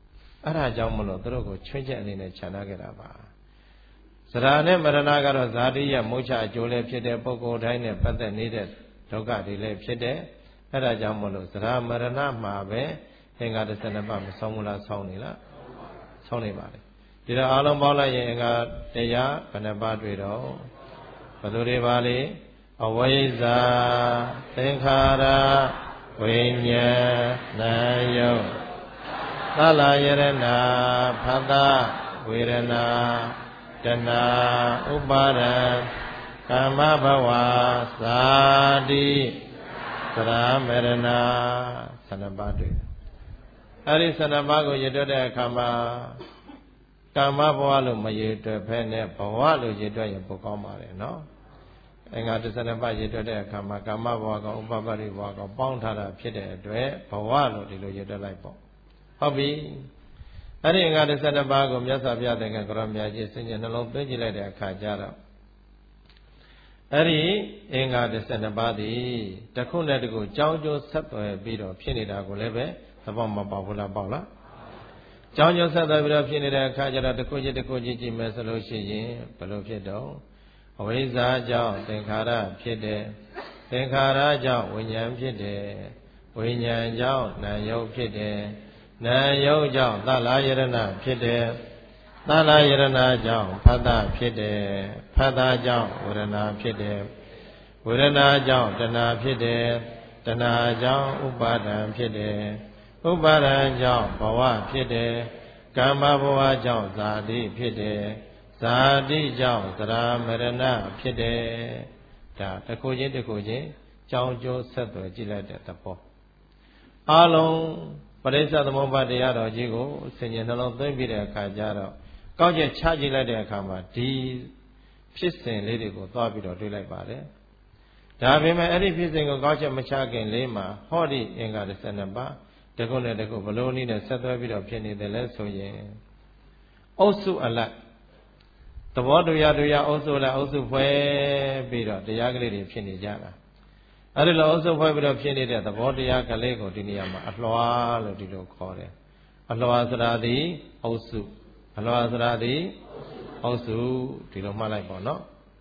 အဲ့ဒါကြောင့်မလို့သူတို့ကိုချွင်းချက်အနေနဲ့ခြံထားခဲ့တာပါစရာနဲ့မရဏကတော့ဇာတိယမုတ်ချအကျိုးလည်းဖြစ်တဲ့ပုဂ္ဂိုလ်တိုင်းနဲ့ပတ်သက်နေတဲ့ဒုက္ခတွေလည်းဖြစ်တဲ့အဲ့ဒါကြောင့်မလို့စရာမရဏမှာပဲအင်္ဂါတစ်ဆယ်နှစ်ပါးမဆောင်ဘူးလားဆောင်းနေလားဆောင်းနေပါလေဒီတော့အားလုံးပေါင်းလိုက်ရင်အင်္ဂါတရားဘယ်နှပါးတွေ့တော့ဘယ်လိုတွေပါလဲအဝိဇ္ဇာသင်္ခါရဝိညာဏယုတ်သလယရဏဖသဝေဒနာတဏှာဥပါဒံကာမဘဝသာတိသရမရဏဆန္ဒပါတွေ့အဲ့ဒီဆန္ဒပါကိုရတွေ့တဲ့အခါမှာကာမဘဝလို့မရတွေ့ဖဲနဲ့ဘဝလို့ရတွေ့ရင်ပိုကောင်းပါလေနော်အင်္ဂါတစ်ဆယ်နှစ်ပါးရတွေ့တဲ့အခါမှာကာမဘဝကဥပပရိဘဝကပေါင်းထားတာဖြစ်တဲ့အတွက်ဘဝလို့ဒီလိုရတွေ့လိုက်ပေါ့ဟုတ်ပြီအဲ့ဒီအင်္ဂါတစ်ဆယ်နှစ်ပါးကိုမြတ်စွာဘုရားသခင်ကရောမြတ်ကြီးစဉ္ညာနှလုံးသွင်းကြည့်လိုက်တဲ့အခါကျတော့အဲ့ဒီအင်္ဂါတစ်ဆယ်နှစ်ပါးသည်တစ်ခုနဲ့တစ်ခုကြောင်းကျိုးဆက်သွယ်ပြီးတော့ဖြစ်နေတာကိုလည်းပဲသဘောမပေါက်ဘူးလားပေါက်လားကြောင်းကျိုးဆက်သွယ်ပြီးတော့ဖြစ်နေတဲ့အခါကျတော့တစ်ခုချင်းတစ်ခုချင်းကြည့်မယ်ဆိုလို့ရှိရင်ဘယ်လိုဖြစ်တော့အဝိဇ္ဇာကြောင့်သင်္ခါရဖြစ်တယ်သင်္ခါရကြောင့်ဝိညာဉ်ဖြစ်တယ်ဝိညာဉ်ကြောင့်နာယုတ်ဖြစ်တယ်နာယုတ်ကြောင့်သလယရဏဖြစ်တယ်သလယရဏကြောင့်ဖသဖြစ်တယ်ဖသကြောင့်ဝေဒနာဖြစ်တယ်ဝေဒနာကြောင့်တဏှာဖြစ်တယ်တဏှာကြောင့်ဥပါဒံဖြစ်တယ်ဥပါဒံကြောင့်ဘဝဖြစ်တယ်ကာမဘဝကြောင့်ဇာတိဖြစ်တယ်ဇာတိကြောင့်သရမရဏဖြစ်တယ်ဒါတစ်ခုချင်းတစ်ခုချင်းကြောင်းကျိုးဆက်သွယ်ကြည့်လိုက်တဲ့သဘောအလုံးပရိစ္ဆေသမုပ္ပါဒတရားတော်ကြီးကိုဆင်ញင်နှလုံးသွင်းပြီးတဲ့အခါကျတော့ကောက်ချက်ချကြည့်လိုက်တဲ့အခါမှာဒီဖြစ်စဉ်လေးတွေကိုသွားပြီးတော့တွေးလိုက်ပါတယ်ဒါပေမဲ့အဲ့ဒီဖြစ်စဉ်ကိုကောက်ချက်မချခင်လေးမှာဟောဒီအင်္ဂါတစ်ဆယ်နှစ်ပါးတကုနဲ့တကုဘလို့နည်းနဲ့ဆက်သွဲပြီးတော့ဖြစ်နေတယ်လဲဆိုရင်အုပ်စုအလိုက်သဘောတရားတရားအုပ်စုလိုက်အုပ်စုဖွဲ့ပြီးတော့တရားကလေးတွေဖြစ်နေကြတာအဲ့ဒီလိုအုပ်စုဖွဲ့ပြီးတော့ဖြစ်နေတဲ့သဘောတရားကလေးကိုဒီနေရာမှာအလွှာလို့ဒီလိုခေါ်တယ်အလွှာဆိုတာဒီအုပ်စုအလွှာဆိုတာဒီအုပ်စုဒီလိုမှတ်လိုက်ပေါ့နော်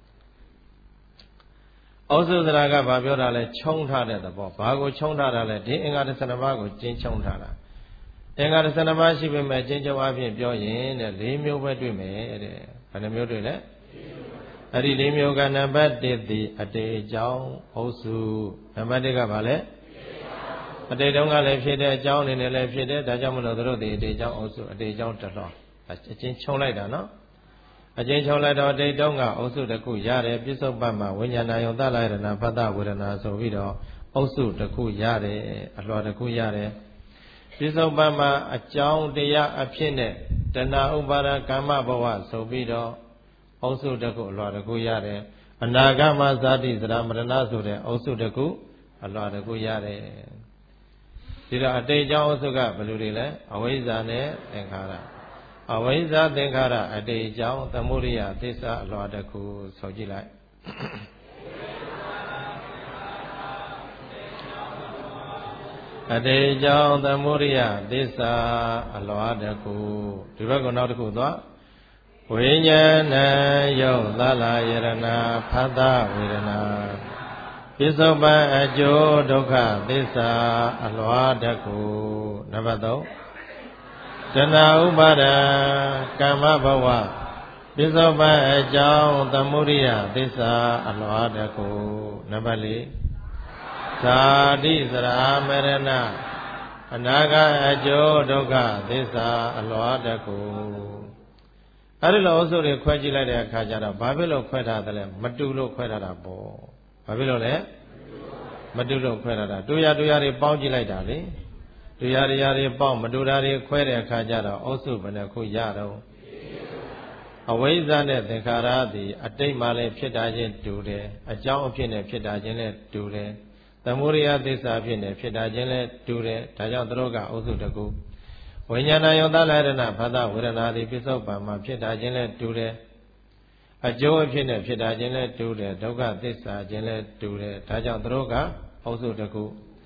အုပ်စုဆိုတာကဘာပြောတာလဲခြုံထားတဲ့သဘောဘာကိုခြုံထားတာလဲဒီအင်္ဂါတစ်ဆယ်နှစ်ပါးကိုကျင်းခြုံထားတာအင်္ဂါတစ်ဆယ်နှစ်ပါးရှိပေမဲ့ကျင်းချုပ်အဖြစ်ပြောရင်တဲ့၄မျိုးပဲတွေ့မယ်တဲ့ဘယ်နှမျိုးတွေ့လဲအဲ့ဒီ၄မျိုးကနံပါတ်၁သည်အတေအကြောင်းအုပ်စုနံပါတ်၁ကဘာလဲအတေတုံးကလည်းဖြစ်တဲ့အကြောင်းအနေနဲ့လည်းဖြစ်တယ်ဒါကြောင့်မလို့တို့ဒီအတေအကြောင်းအုပ်စုအတေအကြောင်းတစ်လောအချင်းခြုံလိုက်တာနော်အချင်းခြုံလိုက်တော့အတေတုံးကအုပ်စုတစ်ခုရတယ်ပြစ္ဆုတ်ပတ်မှာဝိညာဏယုံသလယရဏဖတ်တဝေဒနာဆိုပြီးတော့အုပ်စုတစ်ခုရတယ်အလွှာတစ်ခုရတယ်ပြစ္ဆုတ်ပတ်မှာအကြောင်းတရားအဖြစ်နဲ့တဏှာဥပါဒကာမဘဝဆိုပြီးတော့အုပ်စုတစ်ခုအလွှာတစ်ခုရတယ်အနာဂတ်မှာဇာတိစရမရဏဆိုတဲ့အုပ်စုတစ်ခုအလွှာတစ်ခုရတယ်ဒီတော့အတိတ်ကြောင့်အုပ်စုကဘယ်လိုတွေလဲအဝိဇ္ဇာနဲ့သင်္ခါရအဝိဇ္ဇာသင်္ခါရအတိတ်ကြောင့်သမုဒိယသစ္စာအလွှာတစ်ခုဆိုကြည့်လိုက်အတေကြောင့်သမုဒိယသစ္စာအလွှာတစ်ခုဒီဘက်ကနောက်တစ်ခုသွားဝိညာဏယုတ်သလယရဏဖတ်တဝေဒနာပစ္စုပန်အကျိုးဒုက္ခသစ္စာအလွှာတစ်ခုနံပါတ်၃တဏှာဥပါဒံကာမဘဝပစ္စုပန်အကြောင်းသမုဒိယသစ္စာအလွှာတစ်ခုနံပါတ်၄ဇာတိစရမရဏအနာဂတ်အကျိုးဒုက္ခသစ္စာအလွှာတစ်ခုအဲ့ဒီလိုအစုတွေခွဲကြည့်လိုက်တဲ့အခါကျတော့ဘာဖြစ်လို့ခွဲထားတယ်လဲမတူလို့ခွဲထားတာပေါ့ဘာဖြစ်လို့လဲမတူလို့ခွဲထားတာတူရတူရတွေပေါင်းကြည့်လိုက်တာလေတူရတူရတွေပေါင်းမတူတာတွေခွဲတဲ့အခါကျတော့အစုဘယ်နှခုရတော့အဝိဇ္ဇာနဲ့သင်္ခါရသည်အတိတ်မှလည်းဖြစ်တာချင်းတူတယ်အကြောင်းအဖြစ်နဲ့ဖြစ်တာချင်းလည်းတူတယ်သမုဒိယသစ္စာဖြစ်နေဖြစ်တာချင်းလည်းတူတယ်ဒါကြောင့်သူတို့ကအုပ်စုတစ်ခုဝိညာဏယုံသလရဏဖသဝေဒနာသည်ပစ္စုပ္ပန်မှာဖြစ်တာချင်းလည်းတူတယ်အကျိုးအဖြစ်နဲ့ဖြစ်တာချင်းလည်းတူတယ်ဒုက္ခသစ္စာချင်းလည်းတူတယ်ဒါကြောင့်သူတို့ကအုပ်စုတစ်ခု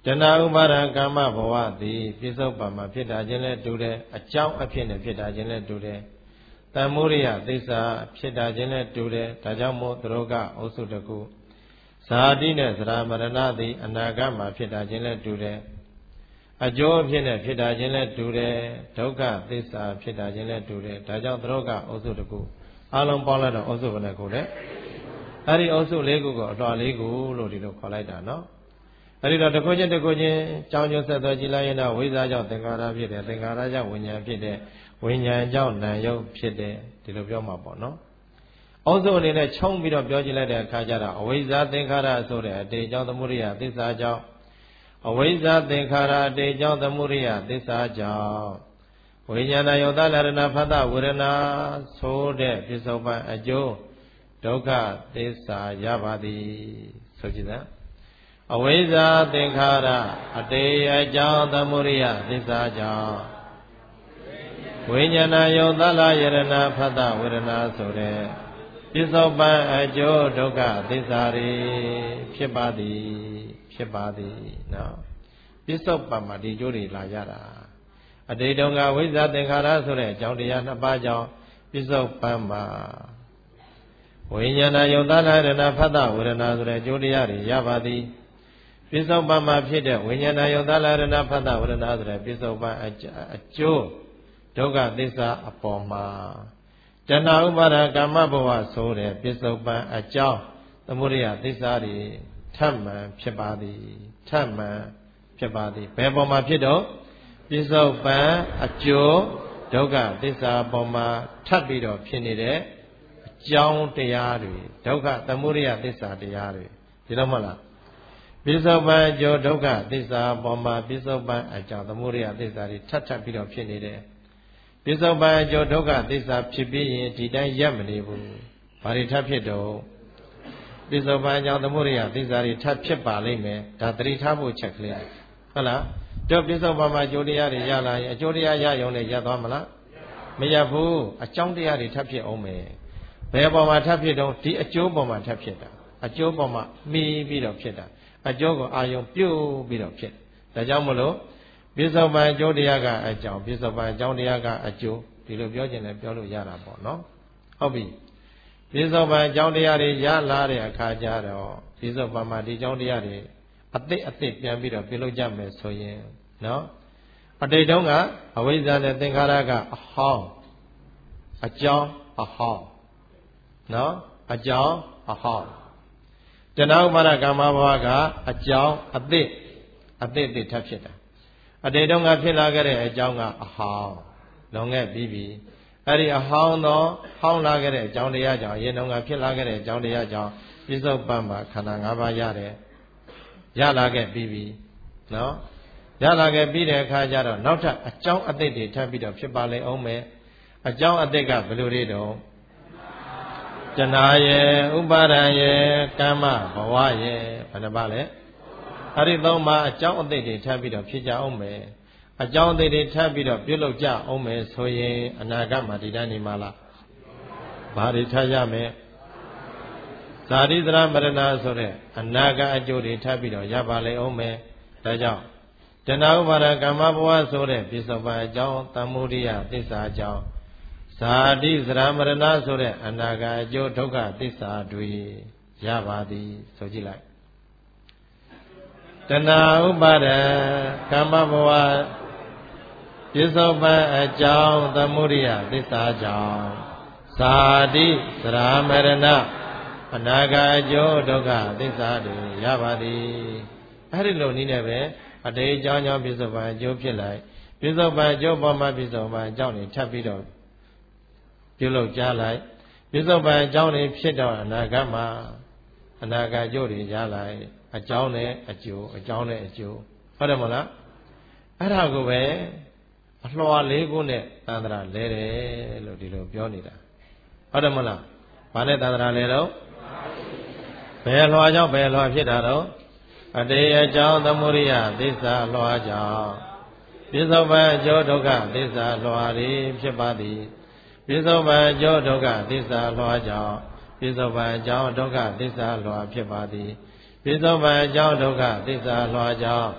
တဏှာဥပါဒံကာမဘဝသည်ပြစ္ဆုတ်ပံမှာဖြစ်တာချင်းလည်းတူတယ်အကြောင်းအဖြစ်နဲ့ဖြစ်တာချင်းလည်းတူတယ်တမ္မုရိယသစ္စာဖြစ်တာချင်းလည်းတူတယ်ဒါကြောင့်မို့သရောကအုပ်စုတကူဇာတိနဲ့သရမရဏသည်အနာဂတ်မှာဖြစ်တာချင်းလည်းတူတယ်အကျိုးအဖြစ်နဲ့ဖြစ်တာချင်းလည်းတူတယ်ဒုက္ခသစ္စာဖြစ်တာချင်းလည်းတူတယ်ဒါကြောင့်သရောကအုပ်စုတကူအလုံးပေါင်းလိုက်တော့အုပ်စုဘယ်နှခုလဲအဲ့ဒီအုပ်စုလေးခုကိုအတော်လေးခုလို့ဒီလိုခေါ်လိုက်တာနော်အဲ့ဒီတော့တစ်ခုချင်းတစ်ခုချင်းကြောင်းကျိုးဆက်သွယ်ကြည့်လိုက်ရင်တော့ဝိဇ္ဇာကြောင့်သင်္ခါရဖြစ်တယ်သင်္ခါရကြောင့်ဝိညာဉ်ဖြစ်တယ်ဝိညာဉ်ကြောင့်နာမ်ယုတ်ဖြစ်တယ်ဒီလိုပြောမှာပေါ့နော်အုပ်စုအနေနဲ့ခြုံပြီးတော့ပြောကြည့်လိုက်တဲ့အခါကျတော့အဝိဇ္ဇာသင်္ခါရဆိုတဲ့အတေကြောင့်သမုဒိယသစ္စာကြောင့်အဝိဇ္ဇာသင်္ခါရအတေကြောင့်သမုဒိယသစ္စာကြောင့်ဝိညာဏယောတလရဏဖတ်တဝေဒနာဆိုတဲ့ပစ္စုပန်အကျိုးဒုက္ခသစ္စာရပါသည်ဆိုကြည့်စမ်းအဝိဇ္ဇာသင်္ခါရအတေအကြောင်းသမုဒိယသစ္စာကြောင့်ဝိညာဏယောတလယရဏဖတ်တဝေဒနာဆိုတဲ့ပစ္စုပန်အကျိုးဒုက္ခသစ္စာတွေဖြစ်ပါသည်ဖြစ်ပါသည်နော်ပစ္စုပန်မှာဒီကျိုးတွေလာကြတာအတေတုံကဝိဇ္ဇာသင်္ခါရဆိုတဲ့အကြောင်းတရားနှစ်ပါးကြောင့်ပစ္စုပန်မှာဝိညာဏယုတ်တလရဏဖတ်တဝေဒနာဆိုတဲ့အကျိုးတရားတွေရပါသည်ပစ္စုပန်မှာဖြစ်တဲ့ဝိညာဏယုတ်တလရဏဖတ်တဝေဒနာဆိုတဲ့ပစ္စုပန်အကျိုးဒုက္ခသစ္စာအပေါ်မှာတဏှာဥပါဒကာမဘဝဆိုတဲ့ပစ္စုပန်အကြောင်းသမုဒိယသစ္စာတွေထပ်မံဖြစ်ပါသည်ထပ်မံဖြစ်ပါသည်ဘယ်ပေါ်မှာဖြစ်တော့ပစ္စုပန်အကျိုးဒုက္ခသစ္စာပေါ်မှာထပ်ပြီးတော့ဖြစ်နေတဲ့အကြောင်းတရားတွေဒုက္ခသမုဒိယသစ္စာတရားတွေဒီလိုမဟုတ်လားပစ္စုပန်အကျိုးဒုက္ခသစ္စာပေါ်မှာပစ္စုပန်အကြောင်းသမုဒိယသစ္စာတွေထပ်ထပ်ပြီးတော့ဖြစ်နေတယ်ပစ္စုပန်အကျိုးဒုက္ခသစ္စာဖြစ်ပြီးရင်ဒီတိုင်းရပ်မနေဘူးဘာတွေထပ်ဖြစ်တော့ပစ္စုပန်အကြောင်းသမုဒိယသစ္စာတွေထပ်ဖြစ်ပါလိမ့်မယ်ဒါသတိထားဖို့ချက်ကလေးဟုတ်လားတို့ပစ္စုပန်မှာအကျိုးတရားတွေရလာရင်အကျိုးတရားရရုံနဲ့ရပ်သွားမလားမရပ်ဘူးအကြောင်းတရားတွေထပ်ဖြစ်အောင်မယ်ဘယ်ပေါ်မှာထပ်ဖြစ်တော့ဒီအကျိုးပေါ်မှာထပ်ဖြစ်တာအကျိုးပေါ်မှာမှီပြီးတော့ဖြစ်တာအကျိုးကိုအာယုံပြုတ်ပြီးတော့ဖြစ်ဒါကြောင့်မလို့ပစ္စုပန်အကျိုးတရားကအကြောင်းပစ္စုပန်အကြောင်းတရားကအကျိုးဒီလိုပြောချင်တယ်ပြောလို့ရတာပေါ့နော်ဟုတ်ပြီပစ္စုပန်အကြောင်းတရားတွေရလာတဲ့အခါကျတော့ပစ္စုပန်မှာဒီအကြောင်းတရားတွေအသစ်အသစ်ပြန်ပြီးတော့ပြုလုပ်ကြမယ်ဆိုရင်နော်အတိတ်တုန်းကအဝိဇ္ဇာနဲ့သင်္ခါရကအဟောင်းအကြောင်းအဟောင်းနော်အကြောင်းအဟောင်းတဏှာဥပါဒကာမဘဝကအကြောင်းအသစ်အသစ်အသစ်ထပ်ဖြစ်တာအတိတ်တုန်းကဖြစ်လာခဲ့တဲ့အကြောင်းကအဟောင်းလွန်ခဲ့ပြီးပြီအဲ့ဒီအဟောင်းသောဟောင်းလာခဲ့တဲ့အကြောင်းတရားကြောင့်အရင်တုန်းကဖြစ်လာခဲ့တဲ့အကြောင်းတရားကြောင့်ပြစ္ဆုတ်ပံမှာခန္ဓာ၅ပါးရတယ်ရလာခဲ့ပြီးပြီနော်ရလာခဲ့ပြီးတဲ့အခါကျတော့နောက်ထပ်အကြောင်းအသစ်တွေထပ်ပြီးတော့ဖြစ်ပါလေအောင်မယ်အကြောင်းအသစ်ကဘယ်လိုတွေတော့တဏှာရဲ့ဥပါဒံရဲ့ကာမဘဝရဲ့ဘယ်နှပါလဲအဲ့ဒီသုံးပါအကြောင်းအသစ်တွေထပ်ပြီးတော့ဖြစ်ကြအောင်မယ်အကြောင်းအသစ်တွေထပ်ပြီးတော့ပြုလုပ်ကြအောင်မယ်ဆိုရင်အနာဂတ်မှာဒီတိုင်းနေမှာလားဘာတွေထပ်ရမယ်ဇာတိသရမရဏဆိုတဲ့အနာဂတ်အကျိုးတွေထပ်ပြီးတော့ရပါလေအောင်မယ်ဒါကြောင့်တဏှာဥပါဒကာမဘဝဆိုတဲ့ပစ္စုပန်အကြောင်းသမုဒိယသစ္စာအကြောင်းဇာတိသရမရဏဆိုတဲ့အနာဂတ်အကျိုးဒုက္ခသစ္စာတွေရပါသည်ဆိုကြည့်လိုက်တဏှာဥပါဒကာမဘဝပစ္စုပန်အကြောင်းသမုဒိယသစ္စာကြောင့်ဇာတိသရမရဏအနာဂတ်အကျိုးဒုက္ခသစ္စာတွေရပါသည်အဲ့ဒီလိုနည်းနဲ့ပဲအတေအကြောင်းကြောင့်ပစ္စုပန်အကျိုးဖြစ်လိုက်ပစ္စုပန်အကျိုးပေါ်မှာပစ္စုပန်အကြောင်းတွေထပ်ပြီးတော့ပြုလုပ်ကြလိုက်ပစ္စုပန်အကြောင်းတွေဖြစ်တော့အနာဂတ်မှာအနာဂတ်အကျိုးတွေရလိုက်အကြောင်းနဲ့အကျိုးအကြောင်းနဲ့အကျိုးဟုတ်တယ်မလားအဲ့ဒါကိုပဲအလွှာလေးခုနဲ့သန္တရာလဲတယ်လို့ဒီလိုပြောနေတာဟုတ်တယ်မလားဘာနဲ့သန္တရာလဲတော့ဘယ်လွှာကြောင့်ဘယ်လွှာဖြစ်တာတော့အတေအကြောင်းသမုဒိယသစ္စာလွှာကြောင့်ပစ္စုပန်အကျိုးဒုက္ခသစ္စာလွှာတွေဖြစ်ပါသည်ပစ္စုပန်အကျိုးဒုက္ခသစ္စာလွှာကြောင့်ပစ္စုပန်အကြောင်းဒုက္ခသစ္စာလွှာဖြစ်ပါသည်ပစ္စုပန်အကြောင်းဒုက္ခသစ္စာလွှာကြောင့်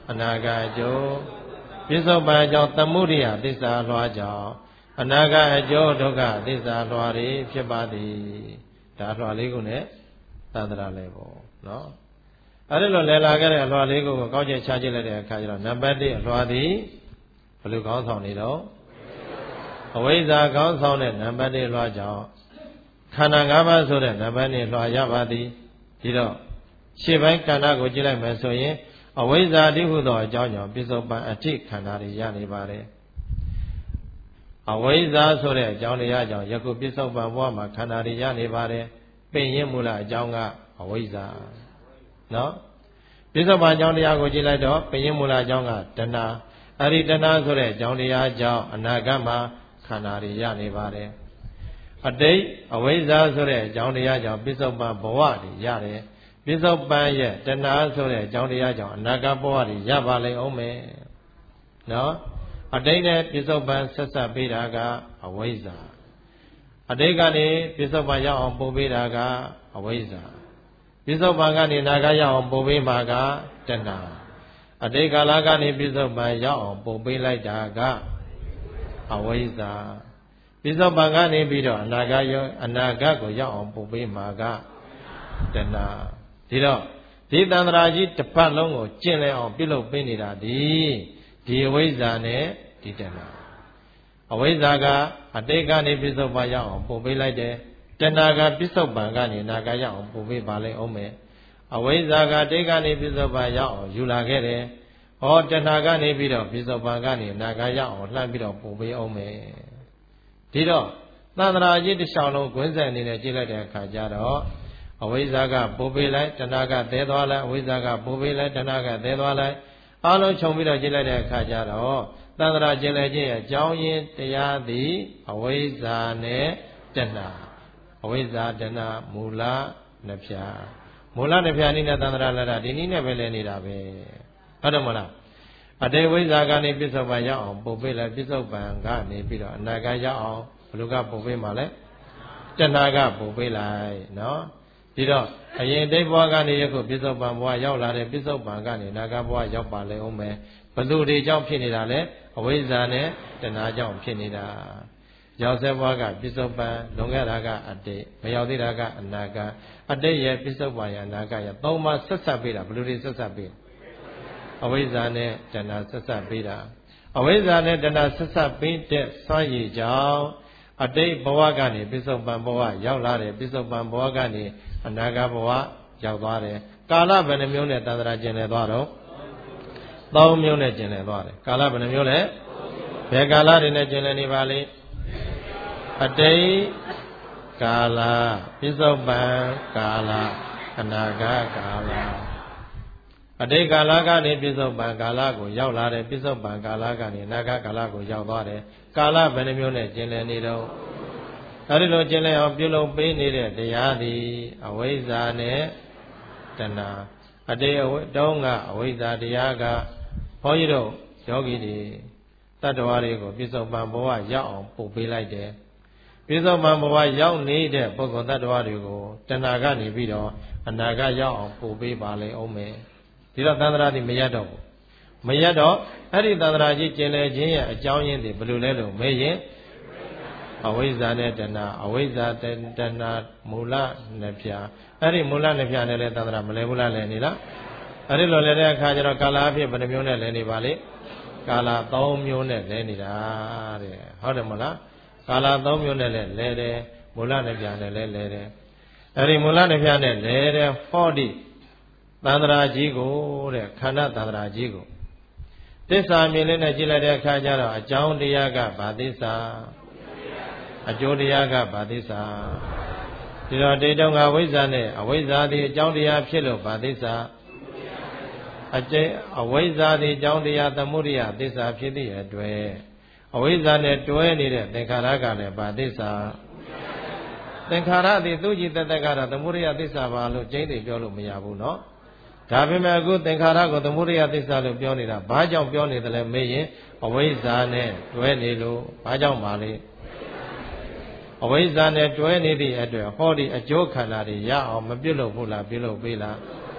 အနာဂတ်အကျိုးပြစ္ဆုတ်ပန်အကြောင်းသမုဒိယသစ္စာလွှားကြောင့်အနာဂတ်အကျိုးဒုက္ခသစ္စာလွှားတွေဖြစ်ပါသည်ဒါလွှားလေးခုနဲ့သန္တရာလဲပေါ့နော်အဲ့ဒီလိုလဲလာခဲ့တဲ့အလွှာလေးခုကိုကောက်ချက်ချကြည့်လိုက်တဲ့အခါကျတော့နံပါတ်တစ်အလွှာသည်ဘယ်လိုကောင်းဆောင်နေတော့အဝိဇ္ဇာကောင်းဆောင်တဲ့နံပါတ်တစ်လွှာကြောင့်ခန္ဓာ၅ပါးဆိုတဲ့နံပါတ်တစ်လွှာရပါသည်ဒီတော့ရှေ့ပိုင်းခန္ဓာကိုကြည့်လိုက်မယ်ဆိုရင်အဝိဇ္ဇာတိဟုသောအကြောင်းကြောင့်ပြစ္ဆုတ်ပန်အဋ္ဌိခန္ဓာတွေရနေပါတယ်အဝိဇ္ဇာဆိုတဲ့အကြောင်းတရားကြောင့်ယခုပြစ္ဆုတ်ပန်ဘဝမှာခန္ဓာတွေရနေပါတယ်ပင်ရင်းမူလအကြောင်းကအဝိဇ္ဇာနော်ပြစ္ဆုတ်ပန်အကြောင်းတရားကိုကြည့်လိုက်တော့ပင်ရင်းမူလအကြောင်းကတဏှာအဲ့ဒီတဏှာဆိုတဲ့အကြောင်းတရားကြောင့်အနာဂတ်မှာခန္ဓာတွေရနေပါတယ်အတိတ်အဝိဇ္ဇာဆိုတဲ့အကြောင်းတရားကြောင့်ပြစ္ဆုတ်ပန်ဘဝတွေရတယ်ပြစ္ဆုတ်ပန်ရဲ့တဏှာဆိုတဲ့အကြောင်းတရားကြောင့်အနာဂတ်ဘဝတွေရပါလိမ့်အောင်မယ်နော်အတိတ်နဲ့ပြစ္ဆုတ်ပန်ဆက်ဆက်ပေးတာကအဝိဇ္ဇာအတိတ်ကနေပြစ္ဆုတ်ပန်ရောက်အောင်ပို့ပေးတာကအဝိဇ္ဇာပြစ္ဆုတ်ပန်ကနေနာဂတ်ရောက်အောင်ပို့ပေးမှာကတဏှာအတိတ်ကာလကနေပြစ္ဆုတ်ပန်ရောက်အောင်ပို့ပေးလိုက်တာကအဝိဇ္ဇာပြစ္ဆုတ်ပန်ကနေပြီးတော့အနာဂတ်ရောအနာဂတ်ကိုရောက်အောင်ပို့ပေးမှာကတဏှာဒီတော့ဒီတန္တရာကြီးတစ်ပတ်လုံးကိုကျင့်လဲအောင်ပြုလုပ်ပေးနေတာဒီဒီအဝိဇ္ဇာနဲ့ဒီတဏှာအဝိဇ္ဇာကအတိတ်ကနေပြစ္ဆုတ်ပန်ရောက်အောင်ပို့ပေးလိုက်တယ်တဏှာကပြစ္ဆုတ်ပန်ကနေနာဂတ်ရောက်အောင်ပို့ပေးပါလိမ့်အောင်မယ်အဝိဇ္ဇာကတိတ်ကနေပြစ္ဆုတ်ပန်ရောက်အောင်ယူလာခဲ့တယ်ဟောတဏှာကနေပြီးတော့ပြစ္ဆုတ်ပန်ကနေနာဂတ်ရောက်အောင်လှမ်းပြီးတော့ပို့ပေးအောင်မယ်ဒီတော့သန္တရာကြီးတစ်လျှောက်လုံးကွင်းဆက်အနေနဲ့ကြည့်လိုက်တဲ့အခါကျတော့အဝိဇ္ဇာကပို့ပေးလိုက်တဏှာကသဲသွားလိုက်အဝိဇ္ဇာကပို့ပေးလိုက်တဏှာကသဲသွားလိုက်အားလုံးခြုံပြီးတော့ကြည့်လိုက်တဲ့အခါကျတော့သန္တရာကျင်လည်ခြင်းရဲ့အကြောင်းရင်းတရားသည်အဝိဇ္ဇာနဲ့တဏှာအဝိဇ္ဇာတဏှာမူလနှစ်ဖြာမူလနှစ်ဖြာနည်းနဲ့သန္တရာလက်တာဒီနည်းနဲ့ပဲလဲနေတာပဲဟုတ်တယ်မလားအတေဝိဇ္ဇာကနေပြစ္ဆုတ်ပန်ရောက်အောင်ပို့ပေးလိုက်ပြစ္ဆုတ်ပန်ကနေပြီးတော့အနာဂတ်ရောက်အောင်ဘယ်လိုကပို့ပေးမှာလဲတဏှာကပို့ပေးလိုက်နော်ဒီတော့အရင်ဒိဋ္ဌဘဝကနေယခုပြစ္ဆုတ်ပန်ဘဝရောက်လာတဲ့ပြစ္ဆုတ်ပန်ကနေနာဂတ်ဘဝရောက်ပါလေဦးမယ်ဘယ်သူတွေကြောင့်ဖြစ်နေတာလဲအဝိဇ္ဇာနဲ့တဏှာကြောင့်ဖြစ်နေတာရောက်ဆက်ဘဝကပြစ္ဆုတ်ပန်လွန်ခဲ့တာကအတိတ်မရောက်သေးတာကအနာဂတ်အတိတ်ရဲ့ပြစ္ဆုတ်ပန်ရဲ့အနာဂတ်ရဲ့သုံးပါးဆက်ဆက်ပေးတာဘယ်လိုတွေဆက်ဆက်ပေးအဝိဇ္ဇာနဲ့တဏှာဆက်ဆက်ပေးတာအဝိဇ္ဇာနဲ့တဏှာဆက်ဆက်ပေးတဲ့စွမ်းရည်ကြောင့်အတိတ်ဘဝကနေပြစ္ဆုတ်ပန်ဘဝရောက်လာတယ်ပြစ္ဆုတ်ပန်ဘဝကနေအနာဂတ်ဘဝရောက်သွားတယ်ကာလဘယ်နှမျိုးနဲ့တန္တရာကျင်လည်သွားတော့သုံးမျိုးနဲ့ကျင်လည်သွားတယ်ကာလဘယ်နှမျိုးလဲဘယ်ကာလတွေနဲ့ကျင်လည်နေပါလိမ့်အတိတ်ကာလပြစ္ဆုတ်ပန်ကာလအနာဂတ်ကာလအတိတ်ကာလကနေပြစ္ဆုတ်ပန်ကာလကိုရောက်လာတယ်ပြစ္ဆုတ်ပန်ကာလကနေအနာဂတ်ကာလကိုရောက်သွားတယ်ကာလဘယ်နှမျိုးနဲ့ကျင်လည်နေတော့အဲဒီလိုကျင်လည်အောင်ပြုလုပ်ပေးနေတဲ့တရားသည်အဝိဇ္ဇာနဲ့တဏှာအတေအဝိတုံးကအဝိဇ္ဇာတရားကဘုန်းကြီးတို့ယောဂီတွေတတ္တဝါတွေကိုပြစ္ဆုတ်ပန်ဘဝရောက်အောင်ပို့ပေးလိုက်တယ်ပြစ္ဆုတ်ပန်ဘဝရောက်နေတဲ့ပုဂ္ဂိုလ်တတ္တဝါတွေကိုတဏှာကနေပြီးတော့အနာဂတ်ရောက်အောင်ပို့ပေးပါလေအောင်မယ်ဒီတော့သန္တရာတိမရတော့ဘူးမရတော့အဲ့ဒီသန္တရာကြီးကျင်လည်ခြင်းရဲ့အကြောင်းရင်းတွေဘယ်လိုလဲလို့မေးရင်အဝိဇ္ဇာနဲ့တဏှာအဝိဇ္ဇာတဏှာမူလနှစ်ဖြာအဲ့ဒီမူလနှစ်ဖြာနဲ့လဲသန္တရာမလဲဘူးလားလဲနေလားအဲ့ဒီလိုလဲတဲ့အခါကျတော့ကာလအဖြစ်ဘယ်နှမျိုးနဲ့လဲနေပါလိမ့်ကာလသုံးမျိုးနဲ့လဲနေတာတဲ့ဟုတ်တယ်မလားကာလသုံးမျိုးနဲ့လဲလဲတယ်မူလနှစ်ဖြာနဲ့လဲလဲတယ်အဲ့ဒီမူလနှစ်ဖြာနဲ့လဲတဲ့ဟောဒီသန္တရာကြီးကိုတဲ့ခန္ဓာသန္တရာကြီးကိုသစ္စာမြင်လေးနဲ့ကြည့်လိုက်တဲ့အခါကျတော့အကြောင်းတရားကဘာသစ္စာအကျိုးတရားကဘာသစ္စာဒီတော့ဒိဋ္ဌံကအဝိဇ္ဇာနဲ့အဝိဇ္ဇာသည်အကြောင်းတရားဖြစ်လို့ဘာသစ္စာအကျိအဝိဇ္ဇာသည်အကြောင်းတရားသမုဒိယသစ္စာဖြစ်သည့်အတွက်အဝိဇ္ဇာနဲ့တွဲနေတဲ့သင်္ခါရကလည်းဘာသစ္စာသင်္ခါရသည်သူ့ကြည်သက်သက်ကတော့သမုဒိယသစ္စာပါလို့ကျိန်းသိပြောလို့မရဘူးเนาะဒါပေမဲ့အခုသင်္ခါရကိုသမုဒိယသစ္စာလို့ပြောနေတာဘာကြောင့်ပြောနေတယ်လဲမေးရင်အဝိဇ္ဇာနဲ့တွဲနေလို့ဘာကြောင့်ပါလဲအဝိဇ္ဇာနဲ့တွဲနေသည့်အတွက်ဟောဒီအကျိုးခန္ဓာတွေရအောင်မပြုတ်လို့ဘူးလားပြုတ်လို့ပေးလား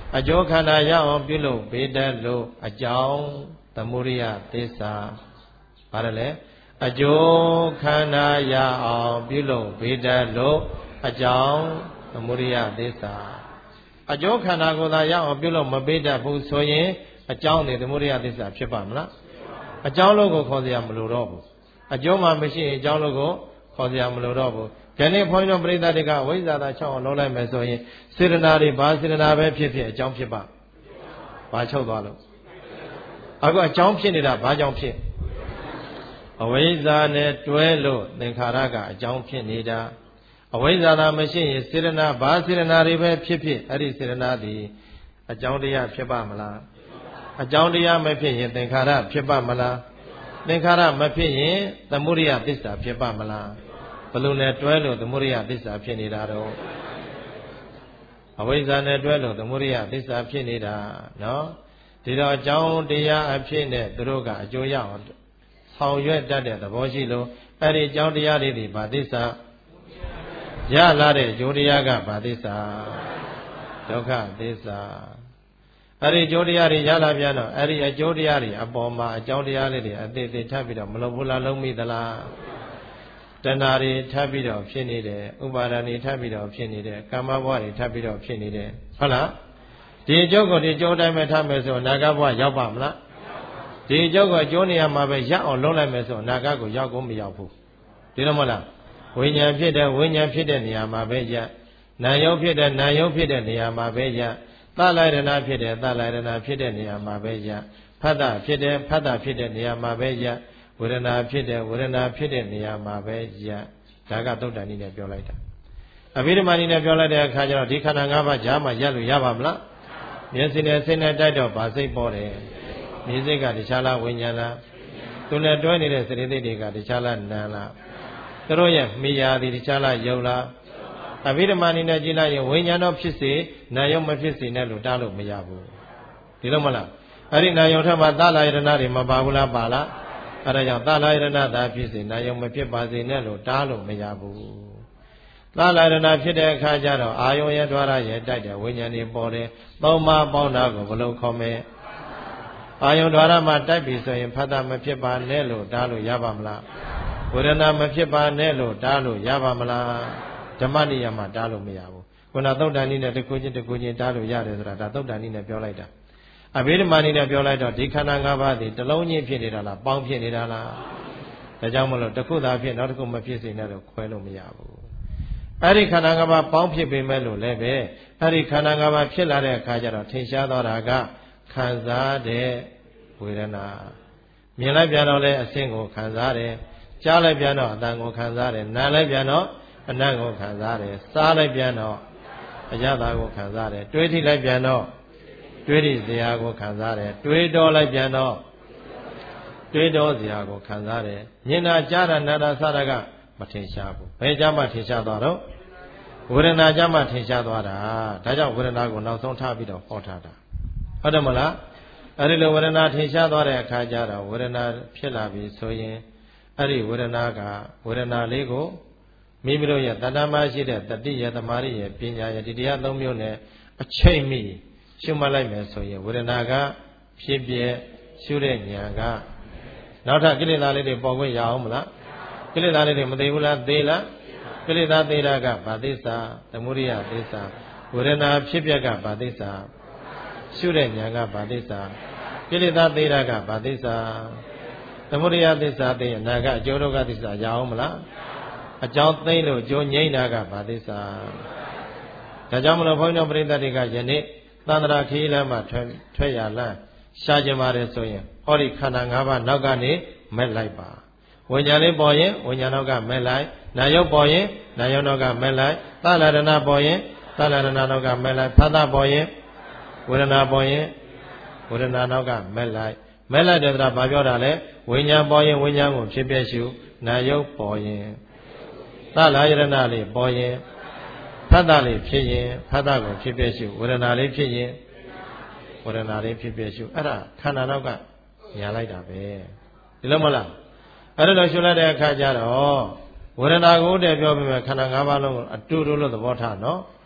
အကျိုးခန္ဓာရအောင်ပြုလို့ဘေးတတ်လို့အကြောင်းသမုဒိယသစ္စာဘာလဲအကျိုးခန္ဓာရအောင်ပြုလို့ဘေးတတ်လို့အကြောင်းသမုဒိယသစ္စာအကျိုးခန္ဓာကိုယ်သာရအောင်ပြုလို့မဘေးတတ်ဘူးဆိုရင်အကြောင်းနေသမုဒိယသစ္စာဖြစ်ပါမလားအကြောင်းလို့ကိုခေါ်စရာမလိုတော့ဘူးအကျိုးမှမရှိရင်အကြောင်းလို့ကိုခေါ်စရာမလိုတော့ဘူးဒီနေ့ဘုန်းကြီးတို့ပြိဿတိကဝိဇ္ဇာသာ၆အောင်လုံးလိုက်မယ်ဆိုရင်စေတနာတွေဘာစေတနာပဲဖြစ်ဖြစ်အကြောင်းဖြစ်ပါဘာချုပ်သွားလို့အခုအကြောင်းဖြစ်နေတာဘာကြောင့်ဖြစ်အဝိဇ္ဇာနဲ့တွဲလို့သင်္ခါရကအကြောင်းဖြစ်နေတာအဝိဇ္ဇာသာမရှိရင်စေတနာဘာစေတနာတွေပဲဖြစ်ဖြစ်အဲ့ဒီစေတနာသည်အကြောင်းတရားဖြစ်ပါမလားအကြောင်းတရားမဖြစ်ရင်သင်္ခါရဖြစ်ပါမလားသင်္ခါရမဖြစ်ရင်သမုဒိယသစ္စာဖြစ်ပါမလားဘယ်လိုနဲ့တွဲလို့သမုဒိယသစ္စာဖြစ်နေတာတော့အဝိဇ္ဇာနဲ့တွဲလို့သမုဒိယသစ္စာဖြစ်နေတာနော်ဒီတော့အကြောင်းတရားအဖြစ်နဲ့သူတို့ကအကျိုးရအောင်ဆောင်ရွက်တတ်တဲ့သဘောရှိလို့အဲ့ဒီအကြောင်းတရားတွေဒီဘာသစ္စာရလာတဲ့အကျိုးတရားကဘာသစ္စာဒုက္ခသစ္စာအဲ့ဒီအကျိုးတရားတွေရလာပြန်တော့အဲ့ဒီအကျိုးတရားတွေအပေါ်မှာအကြောင်းတရားလေးတွေအသေးသေးထပ်ပြီးတော့မလုံးဘူးလားလုံးမိသလားတဏှာတွေထပ်ပြီးတော့ဖြစ်နေတယ်ဥပါဒာတွေထပ်ပြီးတော့ဖြစ်နေတယ်ကာမဘဝတွေထပ်ပြီးတော့ဖြစ်နေတယ်ဟုတ်လားဒီအကျိုးကိုဒီအကျိုးတိုင်းပဲထားမယ်ဆိုအနာဂတ်ဘဝရောက်ပါမလားဒီအကျိုးကိုအကျိုးနေရာမှာပဲရအောင်လုံးလိုက်မယ်ဆိုအနာဂတ်ကိုရောက်ကုန်မရောက်ဘူးဒီလိုမဟုတ်လားဝိညာဉ်ဖြစ်တဲ့ဝိညာဉ်ဖြစ်တဲ့နေရာမှာပဲရနာယုတ်ဖြစ်တဲ့နာယုတ်ဖြစ်တဲ့နေရာမှာပဲရသလယရဏဖြစ်တဲ့သလယရဏဖြစ်တဲ့နေရာမှာပဲရဖတ်တာဖြစ်တဲ့ဖတ်တာဖြစ်တဲ့နေရာမှာပဲရဝေဒနာဖြစ်တဲ့ဝေဒနာဖြစ်တဲ့နေရာမှာပဲရဒါကသုတ္တန်နည်းနဲ့ပြောလိုက်တာအဘိဓမ္မာနည်းနဲ့ပြောလိုက်တဲ့အခါကျတော့ဒီခန္ဓာ၅ပါးကြားမှာရက်လို့ရပါမလားမျက်စိနဲ့စိတ်နဲ့တိုက်တော့ဗာစိတ်ပေါ်တယ်မျက်စိကတခြားလားဝိညာဉ်လားသူနဲ့တွဲနေတဲ့စရိသိတ်တွေကတခြားလားနာမ်လားသူတို့ရဲ့မိယာသည်တခြားလားယုတ်လားအဘိဓမ္မာနည်းနဲ့ကြည့်လိုက်ရင်ဝိညာဉ်တော့ဖြစ်စေနာယုတ်မဖြစ်စေနဲ့လို့တားလို့မရဘူးဒီလိုမလားအဲ့ဒီနာယုတ်ထက်မှာသလယရဏတွေမပါဘူးလားပါလားအဲဒါကြောင့်သလယရဏသာဖြစ်စေနာယုံမဖြစ်ပါစေနဲ့လို့တားလို့မရဘူးသလယရဏဖြစ်တဲ့အခါကျတော့အာယုံရဲ့ द्वार ရဲ့တိုက်တဲ့ဝိညာဉ်တွေပေါ်တယ်သုံးပါးပေါင်းတာကိုဘယ်လိုခေါ်မလဲအာယုံ द्वार မှာတိုက်ပြီဆိုရင်ဖတ်တာမဖြစ်ပါနဲ့လို့တားလို့ရပါမလားဝေဒနာမဖြစ်ပါနဲ့လို့တားလို့ရပါမလားဓမ္မနိယမှာတားလို့မရဘူးခုနသုတ္တန်နည်းနဲ့တစ်ခုချင်းတစ်ခုချင်းတားလို့ရတယ်ဆိုတာဒါသုတ္တန်နည်းနဲ့ပြောလိုက်တာအဘိဓမ္မာနည်းနဲ့ပြောလိုက်တော့ဒီခန္ဓာ၅ပါးဒီတစ်လုံးချင်းဖြစ်နေတာလားပေါင်းဖြစ်နေတာလားဒါကြောင့်မလို့တစ်ခုသာဖြစ်နောက်တစ်ခုမဖြစ်စေနဲ့တော့ခွဲလို့မရဘူးအဲ့ဒီခန္ဓာ၅ပါးပေါင်းဖြစ်ပေမဲ့လို့လည်းပဲအဲ့ဒီခန္ဓာ၅ပါးဖြစ်လာတဲ့အခါကျတော့ထင်ရှားသွားတာကခံစားတဲ့ဝေဒနာမြင်လိုက်ပြန်တော့လည်းအဆင့်ကိုခံစားတယ်ကြားလိုက်ပြန်တော့အတန်ကိုခံစားတယ်နားလိုက်ပြန်တော့အနံ့ကိုခံစားတယ်စားလိုက်ပြန်တော့အရသာကိုခံစားတယ်တွေးထိလိုက်ပြန်တော့တွေးရစရာကိုခံစားတယ်တွေးတော်လိုက်ပြန်တော့တွေးတော်စရာကိုခံစားတယ်မြင်တာကြားတာနားတာစတာကမထင်ရှားဘူးဘယ်ကြမှာထင်ရှားသွားတော့ဝေဒနာကြမှာထင်ရှားသွားတာဒါကြောင့်ဝေဒနာကိုနောက်ဆုံးထားပြီးတော့ဟောထားတာဟုတ်တယ်မလားအဲ့ဒီလိုဝေဒနာထင်ရှားသွားတဲ့အခါကျတော့ဝေဒနာဖြစ်လာပြီဆိုရင်အဲ့ဒီဝေဒနာကဝေဒနာလေးကိုမိမိတို့ရဲ့တဏ္ဍာမရှိတဲ့တတိယသမာဓိရဲ့ပညာရဲ့ဒီတရားသုံးမျိုးနဲ့အချိန်မီရှုမှတ်လိုက်မယ်ဆိုရင်ဝေဒနာကဖြစ်ပြရှုတဲ့ဉာဏ်ကနောက်ထပ်ကိလေသာလေးတွေပေါ်ခွင့်ရအောင်မလားကိလေသာလေးတွေမသိဘူးလားသိလားကိလေသာသိတာကဗာသစ္စာသမုဒိယသစ္စာဝေဒနာဖြစ်ပြကဗာသစ္စာရှုတဲ့ဉာဏ်ကဗာသစ္စာကိလေသာသိတာကဗာသစ္စာသမုဒိယသစ္စာသိအနာကအကျိုးဒုက္ခသစ္စာရအောင်မလားအကြောင်းသိလို့အကျိုးငြိမ့်တာကဗာသစ္စာဒါကြောင့်မလို့ဘုန်းကြီးတို့ပရိသတ်တွေကယနေ့သန္တရာခီးလမ်းမှာထွက်ထွက်ရလမ်းရှားကြပါတယ်ဆိုရင်ဟောဒီခန္ဓာ၅ပါးနောက်ကနေမဲ့လိုက်ပါဝိညာဉ်လေးပေါ်ရင်ဝိညာဉ်နောက်ကမဲ့လိုက်နာယုတ်ပေါ်ရင်နာယုတ်နောက်ကမဲ့လိုက်သလရဏပေါ်ရင်သလရဏနောက်ကမဲ့လိုက်ဖသပေါ်ရင်ဝေဒနာပေါ်ရင်ဝေဒနာနောက်ကမဲ့လိုက်မဲ့လိုက်တဲ့တရားဘာပြောတာလဲဝိညာဉ်ပေါ်ရင်ဝိညာဉ်ကိုဖြစ်ပြရှုနာယုတ်ပေါ်ရင်သလရဏလေးပေါ်ရင်ဖတ်တာလေးဖြစ်ရင်ဖတ်တာကိုဖြစ်ပြရှုဝေဒနာလေးဖြစ်ရင်ဝေဒနာလေးဖြစ်ပြရှုအဲ့ဒါခန္ဓာနောက်ကညာလိုက်တာပဲဒီလိုမလားအဲ့ဒါလို့ရှုလိုက်တဲ့အခါကျတော့ဝေဒနာကိုတည်းပြောပြီးမှခန္ဓာ၅ပါးလုံးကိုအတူတူလို့သဘောထားနော်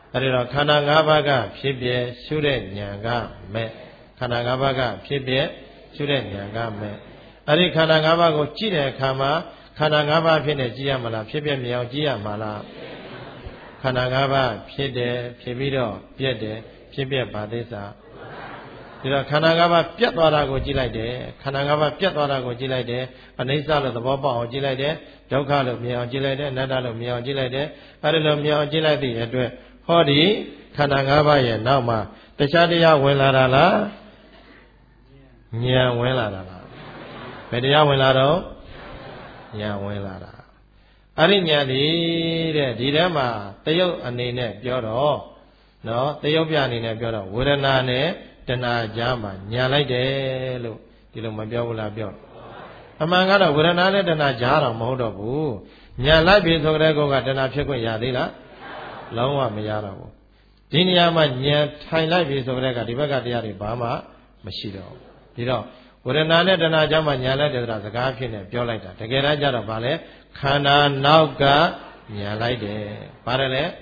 အဲ့ဒီတော့ခန္ဓာ၅ပါးကဖြစ်ပြရှုတဲ့ဉာဏ်ကမဲ့ခန္ဓာ၅ပါးကဖြစ်ပြရှုတဲ့ဉာဏ်ကမဲ့အဲ့ဒီခန္ဓာ၅ပါးကိုကြည့်တဲ့အခါမှာခန္ဓာ၅ပါးဖြစ်နေကြည့်ရမလားဖြစ်ပြမြင်အောင်ကြည့်ရမှာလားခန္ဓာ၅ပါးဖြစ်တယ်ဖြစ်ပြီးတော့ပြက်တယ်ဖြစ်ပြဘာသစ္စာဒီတော့ခန္ဓာ၅ပါးပြတ်သွားတာကိုကြည့်လိုက်တယ်ခန္ဓာ၅ပါးပြတ်သွားတာကိုကြည့်လိုက်တယ်အနိစ္စလို့သဘောပေါက်အောင်ကြည့်လိုက်တယ်ဒုက္ခလို့မြင်အောင်ကြည့်လိုက်တယ်အနတ္တလို့မြင်အောင်ကြည့်လိုက်တယ်အဲ့ဒီလိုမြင်အောင်ကြည့်လိုက်သည့်အတွက်ဟောဒီခန္ဓာ၅ပါးရဲ့နောက်မှာတခြားတရားဝင်လာတာလားဉာဏ်ဝင်လာတာလားဘယ်တရားဝင်လာတော့ဉာဏ်ဝင်လာတာအဲ့ဒီဉာဏ်ဒီတဲ့ဒီထဲမှာတယုတ်အနေနဲ့ပြောတော့နော်တယုတ်ပြအနေနဲ့ပြောတော့ဝေဒနာနဲ့တဏှာကြားမှာညာလိုက်တယ်လို့ဒီလိုမပြောဘူးလားပြောအမှန်ကတော့ဝေဒနာနဲ့တဏှာကြားတော့မဟုတ်တော့ဘူးညာလိုက်ပြီဆိုတဲ့ကောကတဏှာဖြစ်ခွင့်ရသေးလားလုံးဝမရတော့ဘူးဒီနေရာမှာညာထိုင်လိုက်ပြီဆိုတဲ့ကဒီဘက်ကတရားတွေဘာမှမရှိတော့ဘူးဒီတော့ဝေဒနာနဲ့တဏှာကြားမှာညာလိုက်တယ်ဆိုတာစကားဖြစ်နေပြောလိုက်တာတကယ်တမ်းကျတော့ဗာလဲခန္ဓာနောက်ကညာလိုက်တယ်ပါတယ်လေ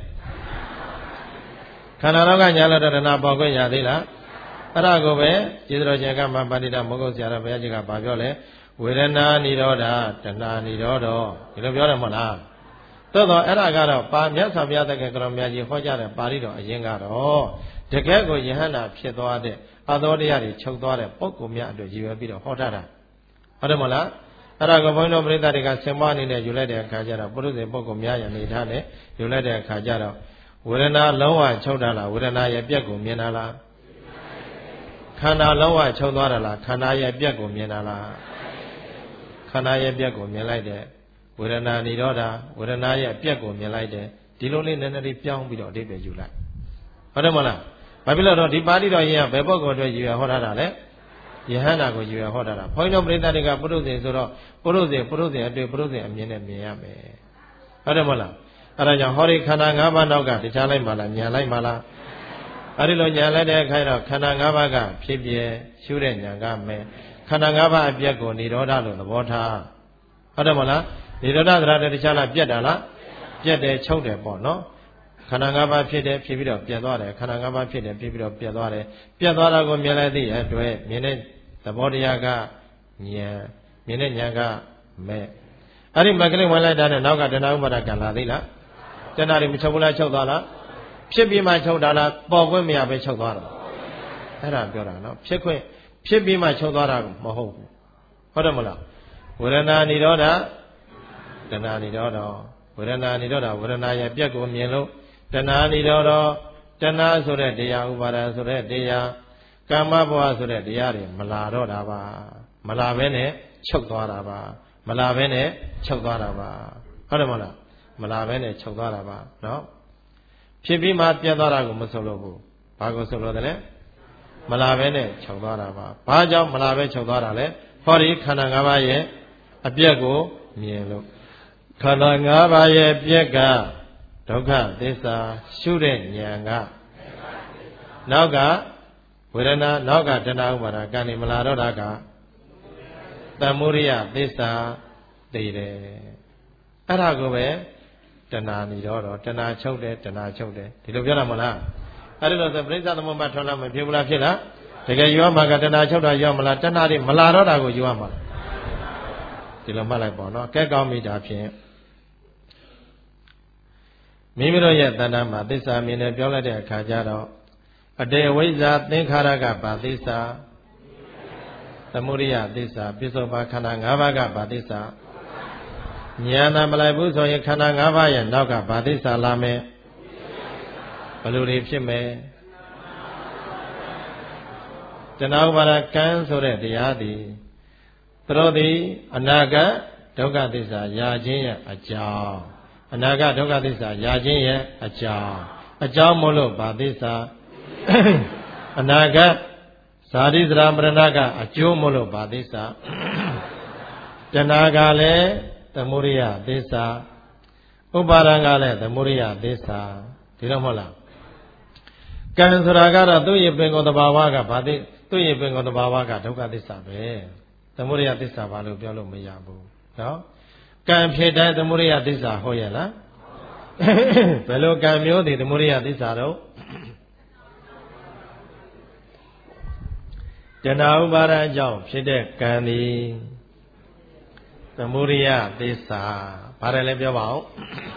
ခန္ဓာနောက်ကညာလိုက်တဲ့တဏှာပေါ်ခွင့်ရသေးလားအဲ့ဒါကိုပဲကျေးဇူးတော်ရှင်ကမှပန္တိတမောဂုတ်ဆရာတော်ဘုရားကြီးကဗာပြောလဲဝေဒနာនិရောဓတဏှာនិရောဓဒီလိုပြောတယ်မဟုတ်လားသို့တော့အဲ့ဒါကတော့ပါမြတ်စွာဘုရားတကယ်ကတော်မြတ်ကြီးဟောကြားတဲ့ပါဠိတော်အရင်ကတော့တကယ်ကိုယဟန္တာဖြစ်သွားတဲ့အသောတရားတွေချုပ်သွားတဲ့ပုဂ္ဂိုလ်များအတွက်ရည်ရွယ်ပြီးတော့ဟောထားတာဟုတ်တယ်မဟုတ်လားအဲ့ဒါကိုဘုန်းတော်ပရိသတ်တွေကစင်မအနေနဲ့ယူလိုက်တဲ့အခါကျတော့ပုရုဇဉ်ပုဂ္ဂိုလ်များရနေထားတယ်ယူလိုက်တဲ့အခါကျတော့ဝေဒနာလုံးဝချုပ်တာလားဝေဒနာရဲ့ပြက်ကိုမြင်တာလားခန္ဓာလုံးဝချုပ်သွားတာလားခန္ဓာရဲ့ပြက်ကိုမြင်တာလားခန္ဓာရဲ့ပြက်ကိုမြင်လိုက်တဲ့ဝေဒနာនិရောဓဝေဒနာရဲ့ပြက်ကိုမြင်လိုက်တယ်ဒီလိုလေးနည်းနည်းလေးပြောင်းပြီးတော့အဓိပ္ပာယ်ယူလိုက်ဟုတ်တယ်မလားဘာဖြစ်လို့တော့ဒီပါဠိတော်ကြီးကဘယ်ပုဂ္ဂိုလ်အတွက်ယူရဟောထားတာလဲယဟန္တာကိုယူရဟောထားတာဘုန်းကြီးတို့ပရိသတ်တွေကပုရုဇဉ်ဆိုတော့ပုရုဇဉ်ပုရုဇဉ်အတွေ့ပုရုဇဉ်အမြင်နဲ့မြင်ရမယ်ဟုတ်တယ်မလားအဲ့ဒါကြောင့်ဟောဒီခန္ဓာ၅ပါးနောက်ကတခြားလိုက်ပါလားညာလိုက်ပါလားအဲ့ဒီလိုညာလိုက်တဲ့အခါတော့ခန္ဓာ၅ပါးကဖြစ်ပြရှုတဲ့ညာကမဲ့ခန္ဓာ၅ပါးအပြက်ကိုនិရောဓလို့သဘောထားဟုတ်တယ်မလားនិရောဓသရတဲ့တခြားလားပြက်တာလားပြက်တယ်ချုပ်တယ်ပေါ့နော်ခန္ဓာ၅ပါးဖြစ်တယ်ဖြစ်ပြီးတော့ပြက်သွားတယ်ခန္ဓာ၅ပါးဖြစ်တယ်ဖြစ်ပြီးတော့ပြက်သွားတယ်ပြက်သွားတာကိုမြင်လိုက်သည့်အတွက်မြင်တဲ့သဘောတရားကဉာဏ်မြင်တဲ့ဉာဏ်ကမဲ့အဲ့ဒီမကလေးဝင်လိုက်တာနဲ့နောက်ကတဏှာဥပါဒကံလာသေးလားတဏှာတွေမချုပ်ဘူးလားချုပ်သွားလားဖြစ်ပြီးမှချုပ်တာလားပေါ်ခွင့်မရပဲချုပ်သွားတာအဲ့ဒါပြောတာနော်ဖြစ်ခွင့်ဖြစ်ပြီးမှချုပ်သွားတာမဟုတ်ဘူးဟုတ်တယ်မလားဝေဒနာនិရောဓတဏှာនិရောဓဝေဒနာនិရောဓဝေဒနာရဲ့ပြက်ကိုမြင်လို့တဏှာនិရောဓတဏှာဆိုတဲ့တရားဥပါဒဆိုတဲ့တရားကာမဘဝဆိုတဲ့တရားတွေမလာတော့တာပါမလာဘဲနဲ့ချုပ်သွားတာပါမလာဘဲနဲ့ချုပ်သွားတာပါဟုတ်တယ်မလားမလာဘဲနဲ့ချုပ်သွားတာပါနော်ဖြစ်ပြီးမှပြတ်သွားတာကိုမဆိုလို့ဘူးဘာကိုဆိုလို့လဲမလာဘဲနဲ့ချုပ်သွားတာပါဘာကြောင့်မလာဘဲချုပ်သွားတာလဲဟောဒီခန္ဓာ၅ပါးရဲ့အပြက်ကိုမြင်လို့ခန္ဓာ၅ပါးရဲ့ပြက်ကဒုက္ခသစ္စာရှုတဲ့ဉာဏ်ကနောက်ကဝေဒနာနောက်ကတဏှာဥပါဒကံနေမလာတော့တာကသမုဒိယသစ္စာသိတယ်အဲ့ဒါကိုပဲတဏှာនិရောဓတဏှာချုပ်တယ်တဏှာချုပ်တယ်ဒီလိုပြောတာမဟုတ်လားအဲ့ဒီလိုဆိုပရိစ္ဆသမုပ္ပါထွန်းလာမဖြစ်ဘူးလားဖြစ်လားတကယ်ယူရမှာကတဏှာချုပ်တာယူရမလားတဏှာတွေမလာတော့တာကိုယူရမှာဒီလိုမှတ်လိုက်ပေါ့နော်ကဲကောင်းပြီဒါဖြင့်မိမိတို့ရဲ့တဏ္ဍာမှာသစ္စာမြင်တယ်ပြောလိုက်တဲ့အခါကျတော့အတေဝိဇ္ဇာသင်္ခါရကဘာသစ္စာသမုဒိယသစ္စာပစ္စုပန်ခန္ဓာ၅ပါးကဘာသစ္စာဉာဏ်နာမလိုက်ဘူးဆိုရင်ခန္ဓာ၅ပါးရဲ့နောက်ကဘာသစ္စာလာမယ်ဘယ်လိုတွေဖြစ်မယ်တဏှာဥပါဒကံဆိုတဲ့တရားသည်သူတို့သည်အနာဂတ်ဒုက္ခသစ္စာရာခြင်းရဲ့အကြောင်းအနာဂတ်ဒုက္ခသစ္စာရာခြင်းရဲ့အကြောင်းအကြောင်းမို့လို့ဘာသစ္စာအနာဂတ်ဇာတိစရာမရဏကအကျိုးမို့လို့ဘာသစ္စာတဏှာကလည်းသမုဒိယသစ္စာဥပါဒံကလည်းသမုဒိယသစ္စာဒီတော့မဟုတ်လားကံဆိုတာကတော့သူ့ရဲ့ပင်ကိုယ်တဘာဝကဘာသိသူ့ရဲ့ပင်ကိုယ်တဘာဝကဒုက္ခသစ္စာပဲသမုဒိယသစ္စာဘာလို့ပြောလို့မရဘူးနော်ကံဖြစ်တဲ့သမုဒိယသစ္စာဟုတ်ရဲ့လားဘယ်လိုကံမျိုးဒီသမုဒိယသစ္စာတော့တဏှာဥပါဒအကြောင်းဖြစ်တဲ့ကံသည်သမုဒိယသစ္စာဘာလဲလဲပြောပါဦး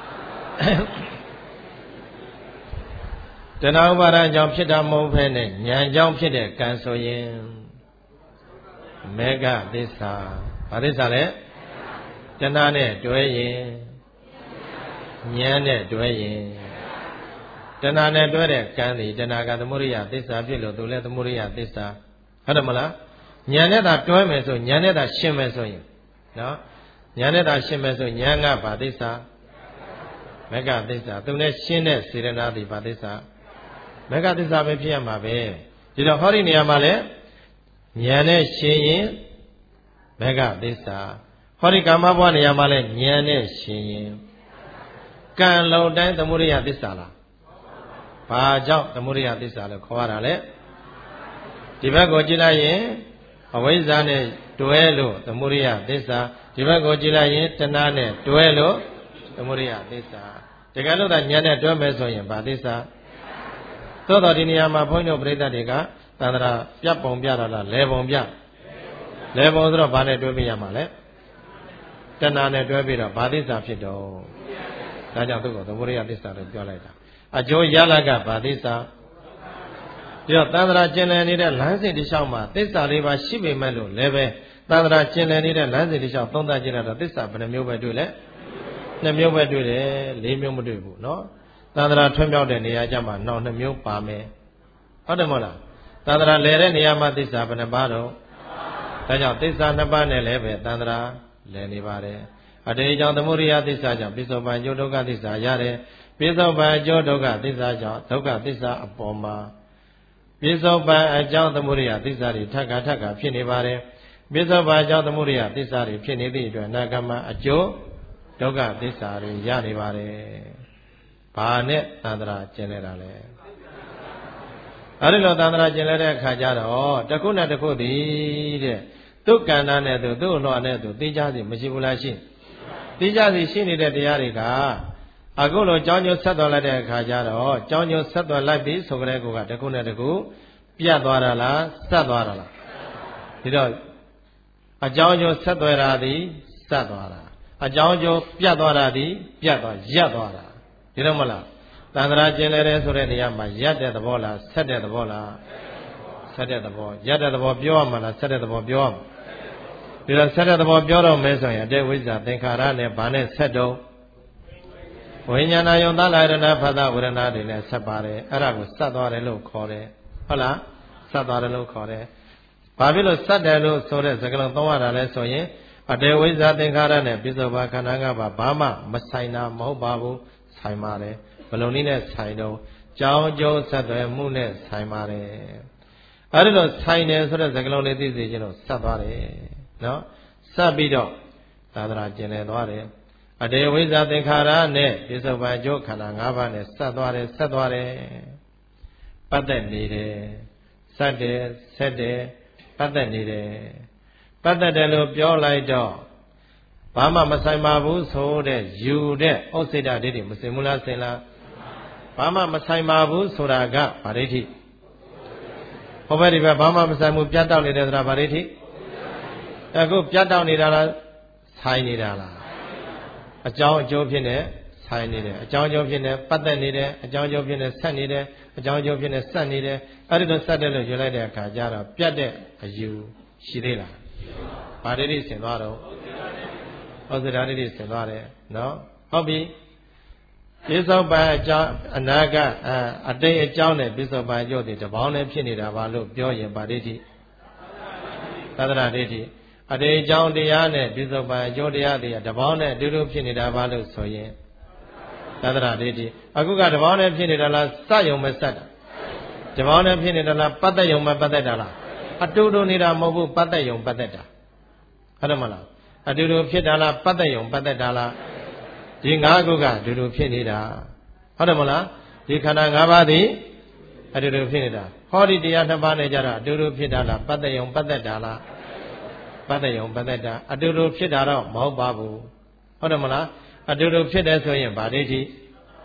တဏှာဥပါဒအကြောင်းဖြစ်တာမဟုတ်ဘဲနဲ့ဉာဏ်ကြောင့်ဖြစ်တဲ့ကံဆိုရင်မေဃသစ္စာဘာသစ္စာလဲတဏှာနဲ့တွဲရင်ဉာဏ်နဲ့တွဲရင်တဏှာနဲ့တွဲတဲ့ကံသည်တဏှာကသမုဒိယသစ္စာဖြစ်လို့သူလည်းသမုဒိယသစ္စာဟုတ်တယ်မလားဉာဏ်နဲ့သာတွဲမယ်ဆိုဉာဏ်နဲ့သာရှင်းမယ်ဆိုရင်နော်ဉာဏ်နဲ့သာရှင်းမယ်ဆိုဉာဏ်ကဘာသစ္စာမေဃသစ္စာသူနဲ့ရှင်းတဲ့စေရနာသည်ဘာသစ္စာမေဃသစ္စာပဲဖြစ်ရမှာပဲဒီတော့ဟောဒီနေရာမှာလဲဉာဏ်နဲ့ရှင်းရင်မေဃသစ္စာဟောဒီကာမဘဝနေရာမှာလဲဉာဏ်နဲ့ရှင်းရင်ကံလုံးတိုင်းသမုဒိယသစ္စာလားဘာကြောင့်သမုဒိယသစ္စာလို့ခေါ်ရတာလဲဒီဘက်ကိုကြည့်လိုက်ရင်အဝိဇ္ဇာနဲ့တွဲလို့သမုဒိယသစ္စာဒီဘက်ကိုကြည့်လိုက်ရင်တဏှာနဲ့တွဲလို့သမုဒိယသစ္စာတကယ်လို့သာဉာဏ်နဲ့တွဲမယ်ဆိုရင်ဘာသစ္စာသို့တော်ဒီနေရာမှာဘုန်းကြီးတို့ပြိဿတွေကသန္တရာပြတ်ပုံပြတော့လားလဲပုံပြလဲပုံဆိုတော့ဘာနဲ့တွဲပြရမှာလဲတဏှာနဲ့တွဲပြီးတော့ဘာသစ္စာဖြစ်တော့ဒါကြောင့်သူ့ကိုသမုဒိယသစ္စာလို့ပြောလိုက်တာအကျိုးရလကဘာသစ္စာဒီတော့သန္တရာကျင်လည်နေတဲ့လမ်းစဉ်တစ်လျှောက်မှာသစ္စာလေးပါရှိပေမဲ့လို့လည်းပဲသန္တရာကျင်လည်နေတဲ့လမ်းစဉ်တစ်လျှောက်သုံးသပ်ကြည့်တော့သစ္စာဘယ်နှမျိုးပဲတွေ့လဲနှစ်မျိုးပဲတွေ့တယ်လေးမျိုးမတွေ့ဘူးနော်သန္တရာထွံ့မြောက်တဲ့နေရာကျမှနောက်နှစ်မျိုးပါမယ်ဟုတ်တယ်မဟုတ်လားသန္တရာလဲတဲ့နေရာမှာသစ္စာဘယ်နှပါတော့ဒါကြောင့်သစ္စာနှစ်ပါးနဲ့လည်းပဲသန္တရာလဲနေပါတယ်အတေကြောင့်သမုဒိယသစ္စာကြောင့်ပိဿပံအကျိုးဒုက္ခသစ္စာရတယ်ပိဿပံအကျိုးဒုက္ခသစ္စာကြောင့်ဒုက္ခသစ္စာအပေါ်မှာပိဿပံအကြောင်းသမုဒိယသစ္စာတွေထပ်ခါထပ်ခါဖြစ်နေပါတယ်ပိဿပံအကြောင်းသမုဒိယသစ္စာတွေဖြစ်နေသည့်အတွက်နာဂမအကျိုးဒုက္ခသစ္စာတွေရနေပါတယ်ဘာနဲ့သန္တရာကျင်နေတာလဲအဲဒီလိုသန္တရာကျင်တဲ့အခါကျတော့တစ်ခုနဲ့တစ်ခုတည်းတဲ့သူ့ကန္တာနဲ့သူသူ့အလွှာနဲ့သူသိကြစီမရှိဘူးလားရှိသိကြစီရှိနေတဲ့တရားတွေကအခုလိုကြောင်းကျိုးဆက်သွယ်လိုက်တဲ့အခါကျတော့ကြောင်းကျိုးဆက်သွယ်လိုက်ပြီဆိုကြတဲ့ကောကတစ်ခုနဲ့တစ်ခုပြတ်သွားတာလားဆက်သွားတာလားဒီတော့အကြောင်းကျိုးဆက်သွယ်တာသည်ဆက်သွားတာအကြောင်းကျိုးပြတ်သွားတာသည်ပြတ်သွားရပ်သွားတာဒီတော့မလားသန္တရာကျင်လဲတယ်ဆိုတဲ့နေရာမှာရပ်တဲ့သဘောလားဆက်တဲ့သဘောလားဆက်တဲ့သဘောရပ်တဲ့သဘောပြောရမှာလားဆက်တဲ့သဘောပြောရမှာဒီတော့ဆက်တဲ့သဘောပြောတော့မဲဆိုရင်အတေဝိဇ္ဇာသင်္ခါရနဲ့ဘာနဲ့ဆက်တော့ဝိညာဏယုံသလာရဏဖသဝရဏတွေနဲ့ဆက်ပါတယ်အဲ့ဒါကိုဆက်သွားတယ်လို့ခေါ်တယ်ဟုတ်လားဆက်သွားတယ်လို့ခေါ်တယ်ဘာဖြစ်လို့ဆက်တယ်လို့ဆိုတဲ့စကားလုံးသုံးရတာလဲဆိုရင်အတေဝိဇ္ဇာသင်္ခါရနဲ့ပိဿဘာခန္ဓာကဘာဘာမှမဆိုင်တာမဟုတ်ပါဘူးဆိုင်ပါတယ်ဘယ်လိုနည်းနဲ့ဆိုင်တော့ကြောင်းကျိုးဆက်သွယ်မှုနဲ့ဆိုင်ပါတယ်အဲ့ဒီလိုဆိုင်တယ်ဆိုတဲ့စကားလုံးလေးသိစေခြင်းလို့ဆက်သွားတယ်နော်ဆက်ပြီးတော့သာသနာကျင်လည်သွားတယ်အတေဝိဇ္ဇာသင်္ခါရနဲ့ပိဿဘာအကျိုးခန္ဓာ၅ပါးနဲ့ဆက်သွားတယ်ဆက်သွားတယ်ပတ်သက်နေတယ်ဆက်တယ်ဆက်တယ်ပတ်သက်နေတယ်ပတ်သက်တယ်လို့ပြောလိုက်တော့ဘာမှမဆိုင်ပါဘူးဆိုတဲ့ယူတဲ့ဩစိတ္တဒိဋ္ဌိမစင်ဘူးလားစင်လားဘာမှမဆိုင်ပါဘူးဆိုတာကဗာဒိဋ္ဌိဟောဘက်ဒီဘက်ဘာမှမဆိုင်ဘူးပြတ်တောက်နေတယ်ဆိုတာဗာဒိဋ္ဌိအခုပြတ်တောက်နေတာလားဆိုင်နေတာလားအကြောင်းအကျိုးဖြစ်နေဆိုင်နေတယ်အကြောင်းအကျိုးဖြစ်နေပတ်သက်နေတယ်အကြောင်းအကျိုးဖြစ်နေဆက်နေတယ်အကြောင်းအကျိုးဖြစ်နေဆက်နေတယ်အဲ့ဒီလိုဆက်တယ်လို့ယူလိုက်တဲ့အခါကျတော့ပြတ်တဲ့အယူရှိသေးလားဗာဒိဋ္ဌိဆင်သွားတော့ဩဇရာဒိဋ္ဌိဆင်သွားတယ်နော်ဟုတ်ပြီပိဿပံအကြောင်းအနာကအတိတ်အကြောင်းနဲ့ပိဿပံအကျိုးတွေတပေါင်းနဲ့ဖြစ်နေတာပါလို့ပြောရင်ဗာဒိဋ္ဌိသဒ္ဒရာဒိဋ္ဌိအတိတ်အကြောင်းတရားနဲ့ပိဿပံအကျိုးတရားတွေတပေါင်းနဲ့အတူတူဖြစ်နေတာပါလို့ဆိုရင်သဒ္ဒရာဒိဋ္ဌိအခုကတပေါင်းနဲ့ဖြစ်နေတာလားစယုံမဲ့ဆက်တာတပေါင်းနဲ့ဖြစ်နေတာလားပတ်သက်ယုံမဲ့ပတ်သက်တာလားအတူတူနေတာမဟုတ်ဘူးပတ်သက်ယုံပတ်သက်တာဟုတ်တယ်မလားအတူတူဖြစ်တာလားပတ်သက်ယုံပတ်သက်တာလားဒီငါးခုကအတူတူဖြစ်နေတာဟုတ်တယ်မလားဒီခန္ဓာ၅ပါးသည်အတူတူဖြစ်နေတာဟောဒီတရားနှစ်ပါးနဲ့ကြတော့အတူတူဖြစ်တာလားပတ်သက်ယုံပတ်သက်တာလားပတ်သက်ယုံပတ်သက်တာအတူတူဖြစ်တာတော့မဟုတ်ပါဘူးဟုတ်တယ်မလားအတူတူဖြစ်တယ်ဆိုရင်ဗာဒိဋ္ဌိ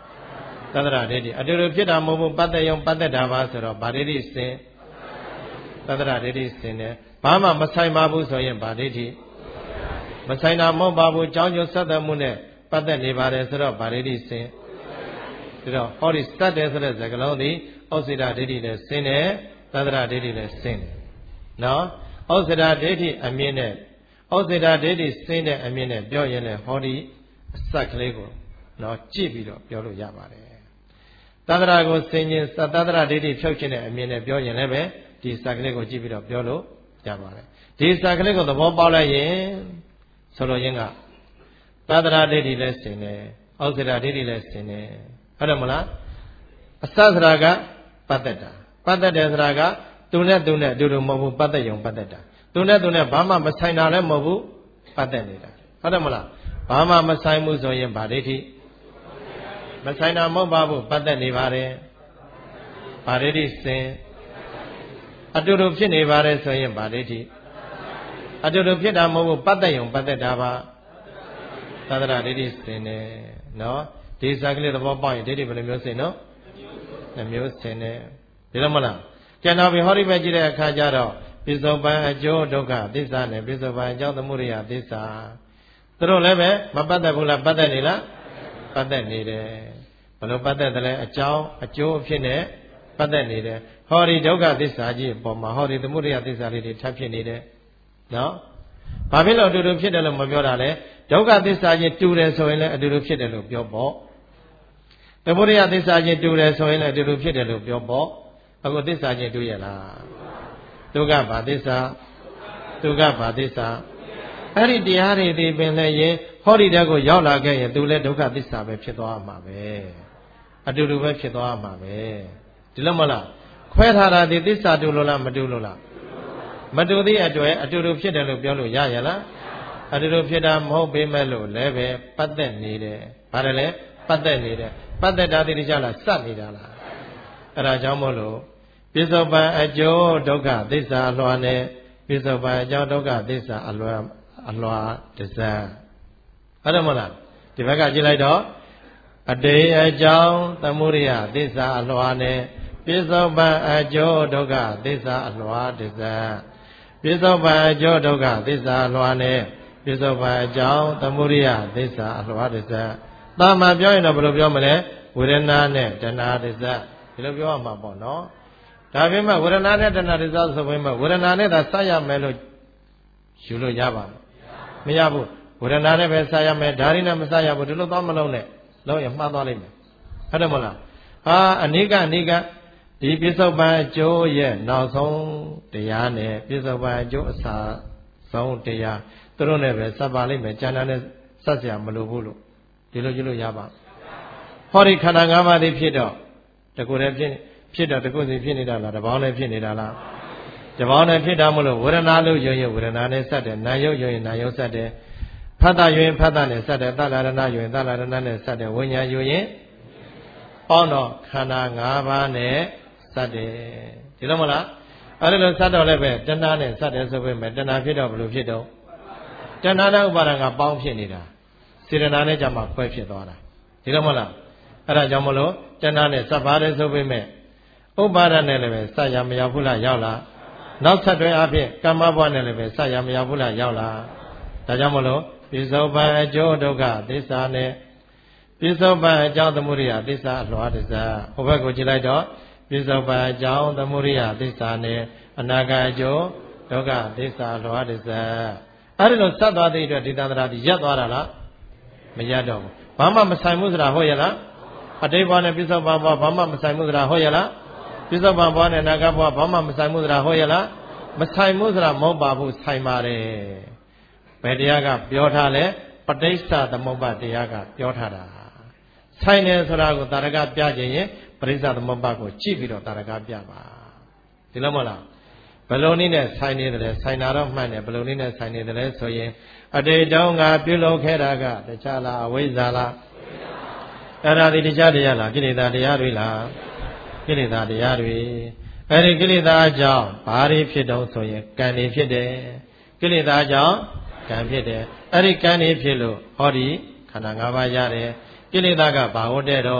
သတ္တရဒိဋ္ဌိအတူတူဖြစ်တာမဟုတ်ဘူးပတ္တယုံပတ္တတာပါဆိုတော့ဗာဒိဋ္ဌိစင်သတ္တရဒိဋ္ဌိစင်တယ်ဘာမှမဆိုင်ပါဘူးဆိုရင်ဗာဒိဋ္ဌိမဆိုင်တာမဟုတ်ပါဘူးကြောင်းကျိုးဆက်သက်မှုနဲ့ပတ်သက်နေပါတယ်ဆိုတော့ဗာဒိဋ္ဌိစင်ဒါတော့ဟောဒီစတ္တယ်ဆိုတဲ့စကားလုံးသည်ဩစိတဒိဋ္ဌိနဲ့စင်တယ်သတ္တရဒိဋ္ဌိနဲ့စင်တယ်နော်ဩစိတဒိဋ္ဌိအမြင်နဲ့ဩစိတဒိဋ္ဌိစင်တဲ့အမြင်နဲ့ပြောရင်လည်းဟောဒီအစက်ကလေးကိုနော်ကြည့်ပြီးတော့ပြောလို့ရပါတယ်သတ္တရာကိုစင်ခြင်းသတ္တရဒိဋ္ဌိဖြုတ်ခြင်းတဲ့အမြင်နဲ့ပြောရင်လည်းပဲဒီစက်ကလေးကိုကြည့်ပြီးတော့ပြောလို့ရပါတယ်ဒီစက်ကလေးကိုသဘောပေါက်လိုက်ရင်ဆိုလိုရင်းကသတ္တရာဒိဋ္ဌိလည်းစင်တယ်ဩစိတဒိဋ္ဌိလည်းစင်တယ်ဟုတ်တယ်မလားအစစရာကပတ္တတာပတ္တတယ်ဆိုတာကသူနဲ့သူနဲ့အတူတူမဟုတ်ဘူးပတ္တယုံပတ္တတာသူနဲ့သူနဲ့ဘာမှမဆိုင်တာလည်းမဟုတ်ဘူးပတ္တနေတာဟုတ်တယ်မလားဘာမှမဆိုင်ဘူးဆိုရင်ဗာဒိဋ္ဌိမဆိုင်တာမဟုတ်ပါဘူးပတ္တနေပါတယ်ဗာဒိဋ္ဌိစင်အတူတူဖြစ်နေပါတယ်ဆိုရင်ဗာဒိဋ္ဌိအတူတူဖြစ်တာမဟုတ်ဘူးပတ္တယုံပတ္တတာပါသတ္တရဒိဋ္ဌိစင်တယ်နော်ဒီစကလေးသဘောပေါက်ရင်ဒိဋ္ဌိဘယ်လိုမျိုးစင်နော်နှမျိုးစင်တယ်ဒီလိုမလားကျန်တော်ပြီဟောဒီပဲကြည့်တဲ့အခါကျတော့ပိဿုပံအကျိုးဒုက္ခသစ္စာနဲ့ပိဿုပံအကြောင်းသမုဒိယသစ္စာသူတို့လည်းပဲမပတ်သက်ဘူးလားပတ်သက်နေလားပတ်သက်နေတယ်ဘယ်လိုပတ်သက်တယ်လဲအကြောင်းအကျိုးအဖြစ်နဲ့ပတ်သက်နေတယ်ဟောဒီဒုက္ခသစ္စာကြီးအပေါ်မှာဟောဒီသမုဒိယသစ္စာလေးတွေထပ်ဖြစ်နေတယ်နော်ဘာဖြစ်လို့အတူတူဖြစ်တယ်လို့မပြောတာလဲဒုက္ခသစ္စာချင်းတူတယ်ဆိုရင်လည်းအတူတူဖြစ်တယ်လို့ပြောပေါ့သမုဒိယသစ္စာချင်းတူတယ်ဆိုရင်လည်းအတူတူဖြစ်တယ်လို့ပြောပေါ့အခုသစ္စာချင်းတူရဲ့လားဒုက္ခဘာသစ္စာဒုက္ခဘာသစ္စာအဲ့ဒီတရားတွေဒီပင်လည်းရင်ဟောဒီတက်ကိုရောက်လာခဲ့ရင်သူလည်းဒုက္ခသစ္စာပဲဖြစ်သွားမှာပဲအတူတူပဲဖြစ်သွားမှာပဲဒီလိုမလားခွဲထားတာဒီသစ္စာတူလို့လားမတူလို့လားမတူသည့်အတွက်အတူတူဖြစ်တယ်လို့ပြောလို့ရရလားအတူတူဖြစ်တာမဟုတ်ပေမဲ့လို့လည်းပဲပတ်သက်နေတယ်ဘာတယ်လဲပတ်သက်နေတယ်ပတ်သက်တာတိကျလားစပ်နေတာလားအဲ့ဒါကြောင့်မို့လို့ပိဿုပံအကျိုးဒုက္ခသစ္စာအလွှာနဲ့ပိဿုပံအကြောင်းဒုက္ခသစ္စာအလွှာအလွှာတစံဟုတ်တယ်မလားဒီဘက်ကကြည့်လိုက်တော့အတေအကြောင်းသမုဒိယသစ္စာအလွှာနဲ့ပိဿုပံအကျိုးဒုက္ခသစ္စာအလွှာတစံပိဿုပံအကျိုးဒုက္ခသစ္စာအလွှာနဲ့ပိဿုပံအကြောင်းသမုဒိယသစ္စာအလွှာတစံတာမန်ပြောရင်တော့ဘယ်လိုပြောမလဲဝေဒနာနဲ့တဏှာတစံဒီလိုပြောရမှာပေါ့နော်ဒါပေမဲ့ဝေဒနာနဲ့တဏှာတစံဆိုပေမဲ့ဝေဒနာနဲ့သာစရမယ်လို့ယူလို့ရပါမရဘူးဝေဒနာနဲ့ပဲစရမယ်ဒါရင်းနဲ့မစရဘူးဒီလိုသွားမလုံးနဲ့လုံးရမှားသွားလိမ့်မယ်ဟုတ်တယ်မလားဟာအနိကအနိကဒီပိဿုပံအကျိုးရဲ့နောက်ဆုံးတရားနဲ့ပိဿုပံအကျိုးအစာဆုံးတရားသူတို့နဲ့ပဲစပ်ပါလိမ့်မယ်ကျန်တာနဲ့စပ်เสียမလိုဘူးလို့ဒီလိုကြည့်လို့ရပါဟောဒီခန္ဓာ၅ပါးသိဖြစ်တော့တကူတည်းဖြစ်ဖြစ်တော့တကူစီဖြစ်နေတာလားတပေါင်းနဲ့ဖြစ်နေတာလားတပေါင်းနဲ့ဖြစ်တာမလို့ဝေဒနာလို့ယုံရင်ဝေဒနာနဲ့စပ်တယ်နာယုတ်ယုံရင်နာယုတ်စပ်တယ်ဖတ်တာယုံရင်ဖတ်တာနဲ့စပ်တယ်သလရဏယုံရင်သလရဏနဲ့စပ်တယ်ဝိညာဉ်ယုံရင်ပေါင်းတော့ခန္ဓာ၅ပါးနဲ့စပ်တယ်ဒီလိုမလားအဲ့ဒါလို့စပ်တော့လည်းပဲတဏှာနဲ့စပ်တယ်ဆိုပေမဲ့တဏှာဖြစ်တော့ဘယ်လိုဖြစ်တော့တဏှာနဲ့ဥပါဒံကပေါင်းဖြစ်နေတာစေတနာနဲ့ကြမှာခွဲဖြစ်သွားတာဒီလိုမလားအဲ့ဒါကြောင့်မလို့တဏှာနဲ့စပ်ပါတယ်ဆိုပေမဲ့ဥပါဒံနဲ့လည်းပဲစပ်ရမရောက်ဘူးလားရောက်လားနောက်ဆက်တွဲအဖြစ်ကမ္မဘဝနဲ့လည်းပဲစပ်ရမရောက်ဘူးလားရောက်လားဒါကြောင့်မလို့ပိဿုပံအကျိုးဒုက္ခသစ္စာနဲ့ပိဿုပံအကြောင်းသမုဒိယသစ္စာအလွှာတစ္စာဟိုဘက်ကိုကြည့်လိုက်တော့ပိဿုပံအကြောင်းသမုဒိယသစ္စာနဲ့အနာဂတ်အကျိုးဒုက္ခသစ္စာအလွှာတစ္စာအဲ့ဒီလိုစပ်သွားတဲ့အတွက်ဒီတန္တရာဒီရက်သွားတာလားမရတော့ဘူးဘာမှမဆိုင်ဘူးဆိုတာဟုတ်ရဲ့လားအတိတ်ဘဝနဲ့ပိဿုပံဘဝဘာမှမဆိုင်ဘူးဆိုတာဟုတ်ရဲ့လားပိဿုပံဘဝနဲ့အနာဂတ်ဘဝဘာမှမဆိုင်ဘူးဆိုတာဟုတ်ရဲ့လားမဆိုင်ဘူးဆိုတာမဟုတ်ပါဘူးဆိုင်ပါတယ်ဘယ်တရားကပြောထားလဲပဋိစ္စသမုပ္ပါတရားကပြောထားတာဆိုင်တယ်ဆိုတာကိုတာရကပြခြင်းရင်ပဋိစ္စသမုပ္ပါကိုကြည့်ပြီးတော့တာရကပြပါဒီလိုမဟုတ်လားဘယ်လိုနည်းနဲ့ဆိုင်နေတယ်လဲဆိုင်တာတော့မှန်တယ်ဘယ်လိုနည်းနဲ့ဆိုင်နေတယ်လဲဆိုရင်အတေတောင်းကပြုလုပ်ခဲ့တာကတခြားလားအဝိဇ္ဇာလားအဲ့ဒါဒီတခြားတရားလားကိလေသာတရားတွေလားကိလေသာတရားတွေအဲ့ဒီကိလေသာကြောင့်ဘာတွေဖြစ်တော့ဆိုရင်ကံတွေဖြစ်တယ်ကိလေသာကြောင့်ကံဖြစ်တယ်အဲ့ဒီကံတွေဖြစ်လို့ဟောဒီခန္ဓာ၅ပါးရတယ်ကိလေသာကဘာဟုတ်တဲ့တော့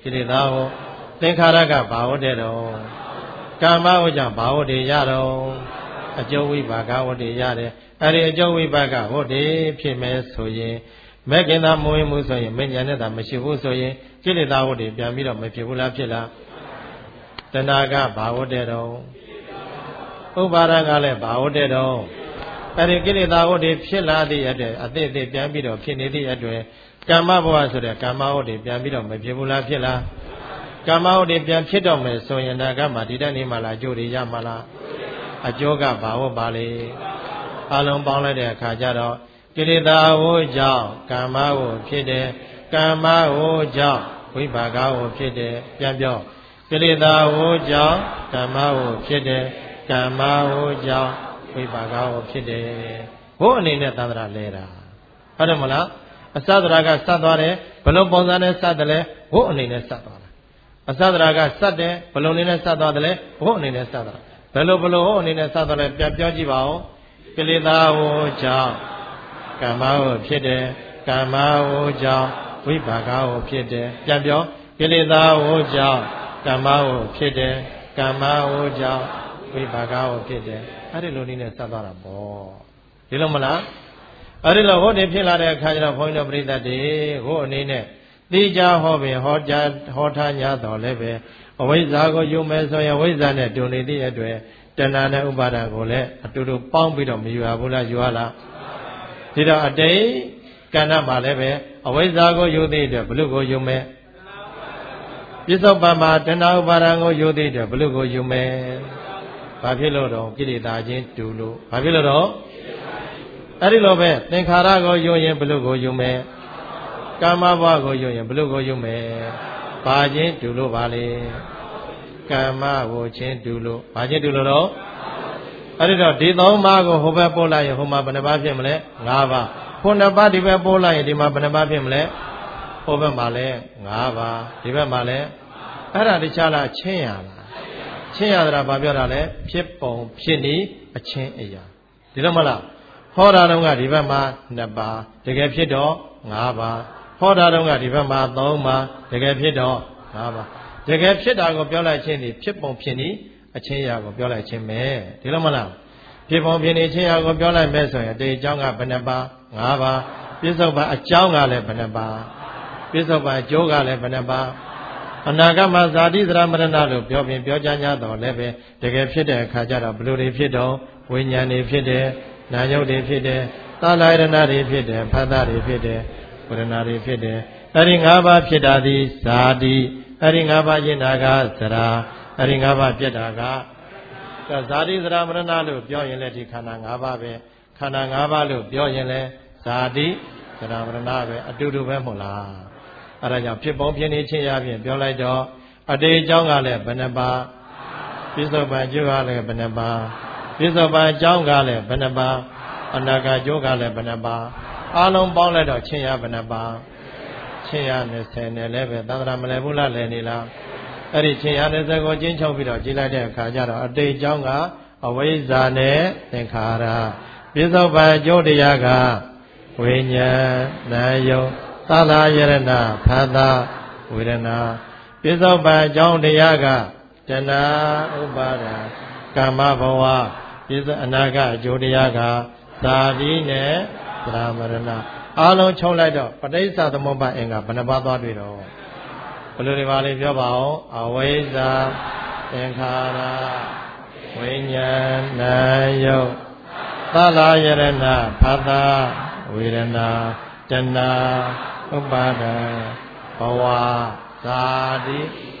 ကိလေသာကိုသင်္ခါရကဘာဟုတ်တဲ့တော့ကာမဝိကြောင့်ဘာဟုတ်တယ်ရတော့အကျိုးဝိပါကဟုတ်တယ်ရတယ်အဲ့ဒီအကျိုးဝိပါကဟုတ်တယ်ဖြစ်မယ်ဆိုရင်မဲ့ခင်သာမဝင်မှုဆိုရင်မဉ္ဇဏ်နဲ့သာမရှိဘူးဆိုရင်ကိလေသာဟုတ်တယ်ပြန်ပြီးတော့မဖြစ်ဘူးလားဖြစ်လားတဏှာကဘာဟုတ်တဲ့တော့ဥပါဒကလည်းဘာဟုတ်တဲ့တော့အဲ့ဒီကိလေသာဟုတ်တယ်ဖြစ်လာသည့်အတွက်အသည့်အသည့်ပြန်ပြီးတော့ဖြစ်နေသည့်အတွက်ကာမဘဝဆိုတဲ့ကာမဟုတ်တယ်ပြန်ပြီးတော့မဖြစ်ဘူးလားဖြစ်လားကာမဟုတ်တယ်ပြန်ဖြစ်တော့မယ်ဆိုရင်ဒါကမှဒီတနေ့မှလားအကျိုးတွေရမှာလားအကျိုးကဘာဟုတ်ပါလေအလုံးပေါင်းလိုက်တဲ့အခါကျတော့ကိလေသာဝိကြောင့်ကာမဝိဖြစ်တယ်ကာမဝိကြောင့်ဝိပါကဝိဖြစ်တယ်ပြန်ပြောကိလေသာဝိကြောင့်ကာမဝိဖြစ်တယ်ကာမဝိကြောင့်ဝိပါကဝိဖြစ်တယ်ဘို့အနေနဲ့သန္တရာလဲတာဟုတ်တယ်မလားအစသရာကစသွားတယ်ဘလို့ပုံစံနဲ့စတယ်လဲဘို့အနေနဲ့စသွားတာအစသရာကစတယ်ဘလို့အနေနဲ့စသွားတယ်လဲဘို့အနေနဲ့စသွားဘယ်လိုဘလို့ဟိုအနေနဲ့စသွားလဲပြန်ပြောကြည့်ပါဦးကိလေသာဝိကြောင့်ကာမဝိဖြစ်တယ်ကာမဝိကြောင့်ဝိပါကဝိဖြစ်တယ်ပြန်ပြောကိလေသာဝိကြောင့်ကာမဝိဖြစ်တယ်ကာမဝိကြောင့်ဝိပါကဝိဖြစ်တယ်အဲ့ဒီလိုနည်းနဲ့စသွားတာပေါ့ဒီလိုမလားအဲ့ဒီလိုဟောတယ်ဖြစ်လာတဲ့အခါကျတော့ဘုန်းကြီးတို့ပြိဿတွေဟိုအနေနဲ့သိကြဟောပင်ဟောကြားဟောထား냐တော်လည်းပဲအဝိဇ္ဇာကိုယူမယ်ဆိုရင်ဝိဇ္ဇာနဲ့တူနေသည့်အတွက်တဏှာနဲ့ဥပါဒံကိုလည်းအတူတူပေါင်းပြီးတော့မယူရဘူးလားယူရလားဒီတော့အတိတ်ကဏ္ဍမှာလည်းပဲအဝိဇ္ဇာကိုယူသည့်အတွက်ဘု து ကိုယူမယ်ပြစ္ဆုတ်ပံမှာတဏှာဥပါဒံကိုယူသည့်အတွက်ဘု து ကိုယူမယ်ဘာဖြစ်လို့တော့ကိလေသာချင်းတူလို့ဘာဖြစ်လို့တော့အဲ့ဒီလိုပဲသင်္ခါရကိုယူရင်ဘု து ကိုယူမယ်ကာမဘဝကိုယူရင်ဘု து ကိုယူမယ်ဘာချင်းတူလို့ပါလေကာမကိုချင်းတူလို့ဘာချင်းတူလို့တော့အဲ့ဒီတော့ဒီသုံးပါးကိုဟိုဘက်ပို့လိုက်ရင်ဟိုမှာဘယ်နှပါးဖြစ်မလဲ၅ပါးခုနှစ်ပါးဒီဘက်ပို့လိုက်ရင်ဒီမှာဘယ်နှပါးဖြစ်မလဲဟိုဘက်မှာလဲ၅ပါးဒီဘက်မှာလဲအဲ့ဒါတခြားလားချင်းရလားချင်းရတာဘာပြောတာလဲဖြစ်ပုံဖြစ်နည်းအချင်းအရာဒီလိုမလားဟောတာတော့ကဒီဘက်မှာနှစ်ပါးတကယ်ဖြစ်တော့၅ပါးဟောတာတော့ကဒီဘက်မှာသုံးပါးတကယ်ဖြစ်တော့၅ပါးတကယ်ဖြစ်တာကိုပြောလိုက်ခြင်းဒီဖြစ်ပုံဖြစ်နည်းအချင်းအရာကိုပြောလိုက်ခြင်းပဲဒီလိုမလားဖြစ်ပုံဖြစ်နည်းချင်းအရာကိုပြောလိုက်မယ်ဆိုရင်အတေအကြောင်းကဘယ်နှပါး၅ပါးပြစ္ဆုတ်ပံအကြောင်းကလည်းဘယ်နှပါးပြစ္ဆုတ်ပံအကျိုးကလည်းဘယ်နှပါးအနာဂတ်မှာဇာတိသရမရဏလို့ပြောပြင်ပြောကြား냐တော့လည်းပဲတကယ်ဖြစ်တဲ့အခါကျတော့ဘယ်လိုတွေဖြစ်တော့ဝိညာဉ်တွေဖြစ်တယ်နာယုတ်တွေဖြစ်တယ်သာလယရဏတွေဖြစ်တယ်ဖတ်တာတွေဖြစ်တယ်ဝေဒနာတွေဖြစ်တယ်အဲ့ဒီ၅ပါးဖြစ်တာသည်ဇာတိအဲ့ဒီ၅ပါးရှင်းတာကသရာအဲ့ဒီ၅ပါးပြတ်တာကဇာတိသရမရဏလို့ပြောရင်လည်းဒီခန္ဓာ၅ပါးပဲခန္ဓာ၅ပါးလို့ပြောရင်လည်းဇာတိသရမရဏပဲအတူတူပဲမဟုတ်လားအဲ့ဒါကြောင့်ဖြစ်ပုံဖြစ်နေချင်းရဖြင့်ပြောလိုက်တော့အတေအကြောင်းကလည်းဘယ်နှပါပြစ္ဆုတ်ပံအကျိုးကလည်းဘယ်နှပါပြစ္ဆုတ်ပံအကြောင်းကလည်းဘယ်နှပါအနာဂတ်အကျိုးကလည်းဘယ်နှပါအလုံးပေါင်းလိုက်တော့ချင်းရဘယ်နှပါချင်းရ၂၀နဲ့လည်းပဲသန္တရာမလဲဘူးလားလဲနေလားအဲ့ဒီချင်းရ၂၀ကိုကျင်းချုပ်ပြီးတော့ကြည်လိုက်တဲ့အခါကျတော့အတိတ်အကြောင်းကအဝိဇ္ဇာနဲ့သင်္ခါရပြစ္ဆုတ်ပံအကျိုးတရားကဝိညာဉ်နာယုတ်သာလယရဏဖတ်တာဝေဒနာပြစ္ဆုတ်ပံအကြောင်းတရားကတဏှာဥပါဒံကာမဘဝပြစ္ဆုတ်အနာဂတ်အကျိုးတရားကသာတိနဲ့သရမရဏအားလုံးချုပ်လိုက်တော့ပဋိစ္စသမုပ္ပါအင်္ဂါဘယ်နှပါးသွားတွေ့တော့ဘယ်လိုတွေပါလဲပြောပါအောင်အဝိဇ္ဇာသင်္ခါရဝိညာဉ်နာယုတ်သလယရဏဖတ်တာဝေဒနာတဏှာဥပါဒံဘဝဇာတိ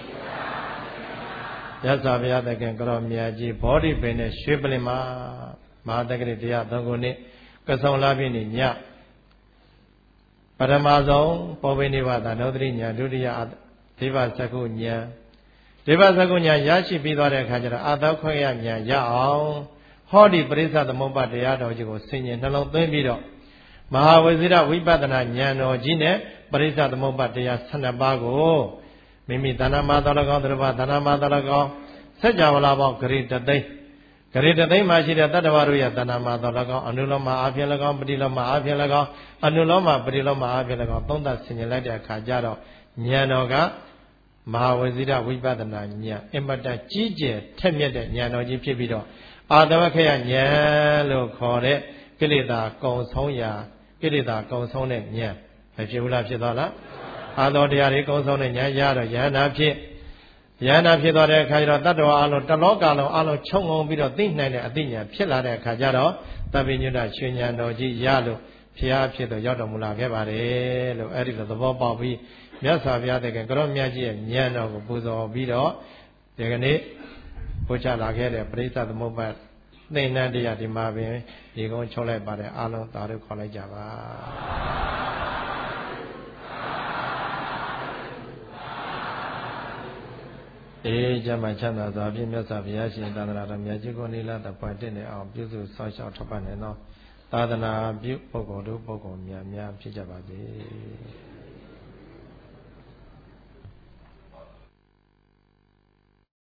ရသဗျာတခင်ကရောမြတ်ကြီးဘောဓိပင်နဲ့ရွှေပလင်မှာမဟာတက္ကရိတရားသုံးခုနှစ်ကဆုံလာပြည့်ညပထမဆုံးပေါ်ဝိနိဗ္ဗာန်သနုတ္တိညာဒုတိယဒေဝသကုညာဒေဝသကုညာရရှိပြီးသွားတဲ့အခါကျတော့အာသောခွင့်ရညာရအောင်ဟောဒီပရိစ္ဆသမုပ္ပါတရားတော်ကြီးကိုဆင်ញင်နှလုံးသွင်းပြီးတော့မဟာဝိဇိရဝိပဿနာဉာဏ်တော်ကြီးနဲ့ပရိစ္ဆသမုပ္ပါတရား၁၂ပါးကိုမိမိတဏ္ဍမှာတော်၎င်းသူတစ်ပါးတဏ္ဍမှာတော်၎င်းစัจ java လာပေါင်းဂရိတသိန်းဂရိတသိန်းမှာရှိတဲ့တတ္တဝါတို့ရဲ့တဏ္ဍမှာတော်၎င်းအနုလောမအာဖြင့်၎င်းပတိလောမအာဖြင့်၎င်းအနုလောမပတိလောမအာဖြင့်၎င်းသုံးသပ်ဆင်ញင်လိုက်တဲ့အခါကျတော့ဉာဏ်တော်ကမဟာဝဇိရဝိပဿနာဉာဏ်အင်မတန်ကြီးကျယ်ထက်မြက်တဲ့ဉာဏ်တော်ကြီးဖြစ်ပြီးတော့အာတဝခေယဉာဏ်လို့ခေါ်တဲ့ကိလေသာကုံဆုံးရာကိလေသာကုံဆုံးတဲ့ဉာဏ်မဖြစ်ဘူးလားဖြစ်သွားလားအာသောတရားတွေကုံဆုံးတဲ့ဉာဏ်ရတော့ဉာဏ်နာဖြစ်ဉာဏ်နာဖြစ်သွားတဲ့အခါကျတော့တတ္တဝါအလုံးတလောကလုံးအလုံးခြုံငုံပြီးတော့သိနိုင်တဲ့အသိဉာဏ်ဖြစ်လာတဲ့အခါကျတော့တပ္ပိညုတရွှေဉာဏ်တော်ကြီးရလို့ဖျားဖြစ်တော့ရောက်တော်မူလာခဲ့ပါတယ်လို့အဲ့ဒီလိုသဘောပေါက်ပြီးမြတ်စွာဘုရားတကယ်ကရောမြတ်ကြီးရဲ့ဉာဏ်တော်ကိုပူဇော်ပြီးတော့ဒီကနေ့ဘုရားလာခဲ့တဲ့ပရိသတ်သမုပ္ပါသင်္นานတရားဒီမှာပင်ဒီကုန်းချုပ်လိုက်ပါတယ်အားလုံးသာဓုခေါ်လိုက်ကြပါအေးကျမ်းမှာချမ်းသာစွာဖြင့်မြတ်စွာဘုရားရှင်သာသနာတော်မြတ်ကြီးကိုနိလတပွားတည်နေအောင်ပြုစုဆောက်ရှောက်ထောက်ပံ့နေသောသာသနာပြုပုဂ္ဂိုလ်တို့ပုဂ္ဂိုလ်များများဖြစ်ကြပါစေ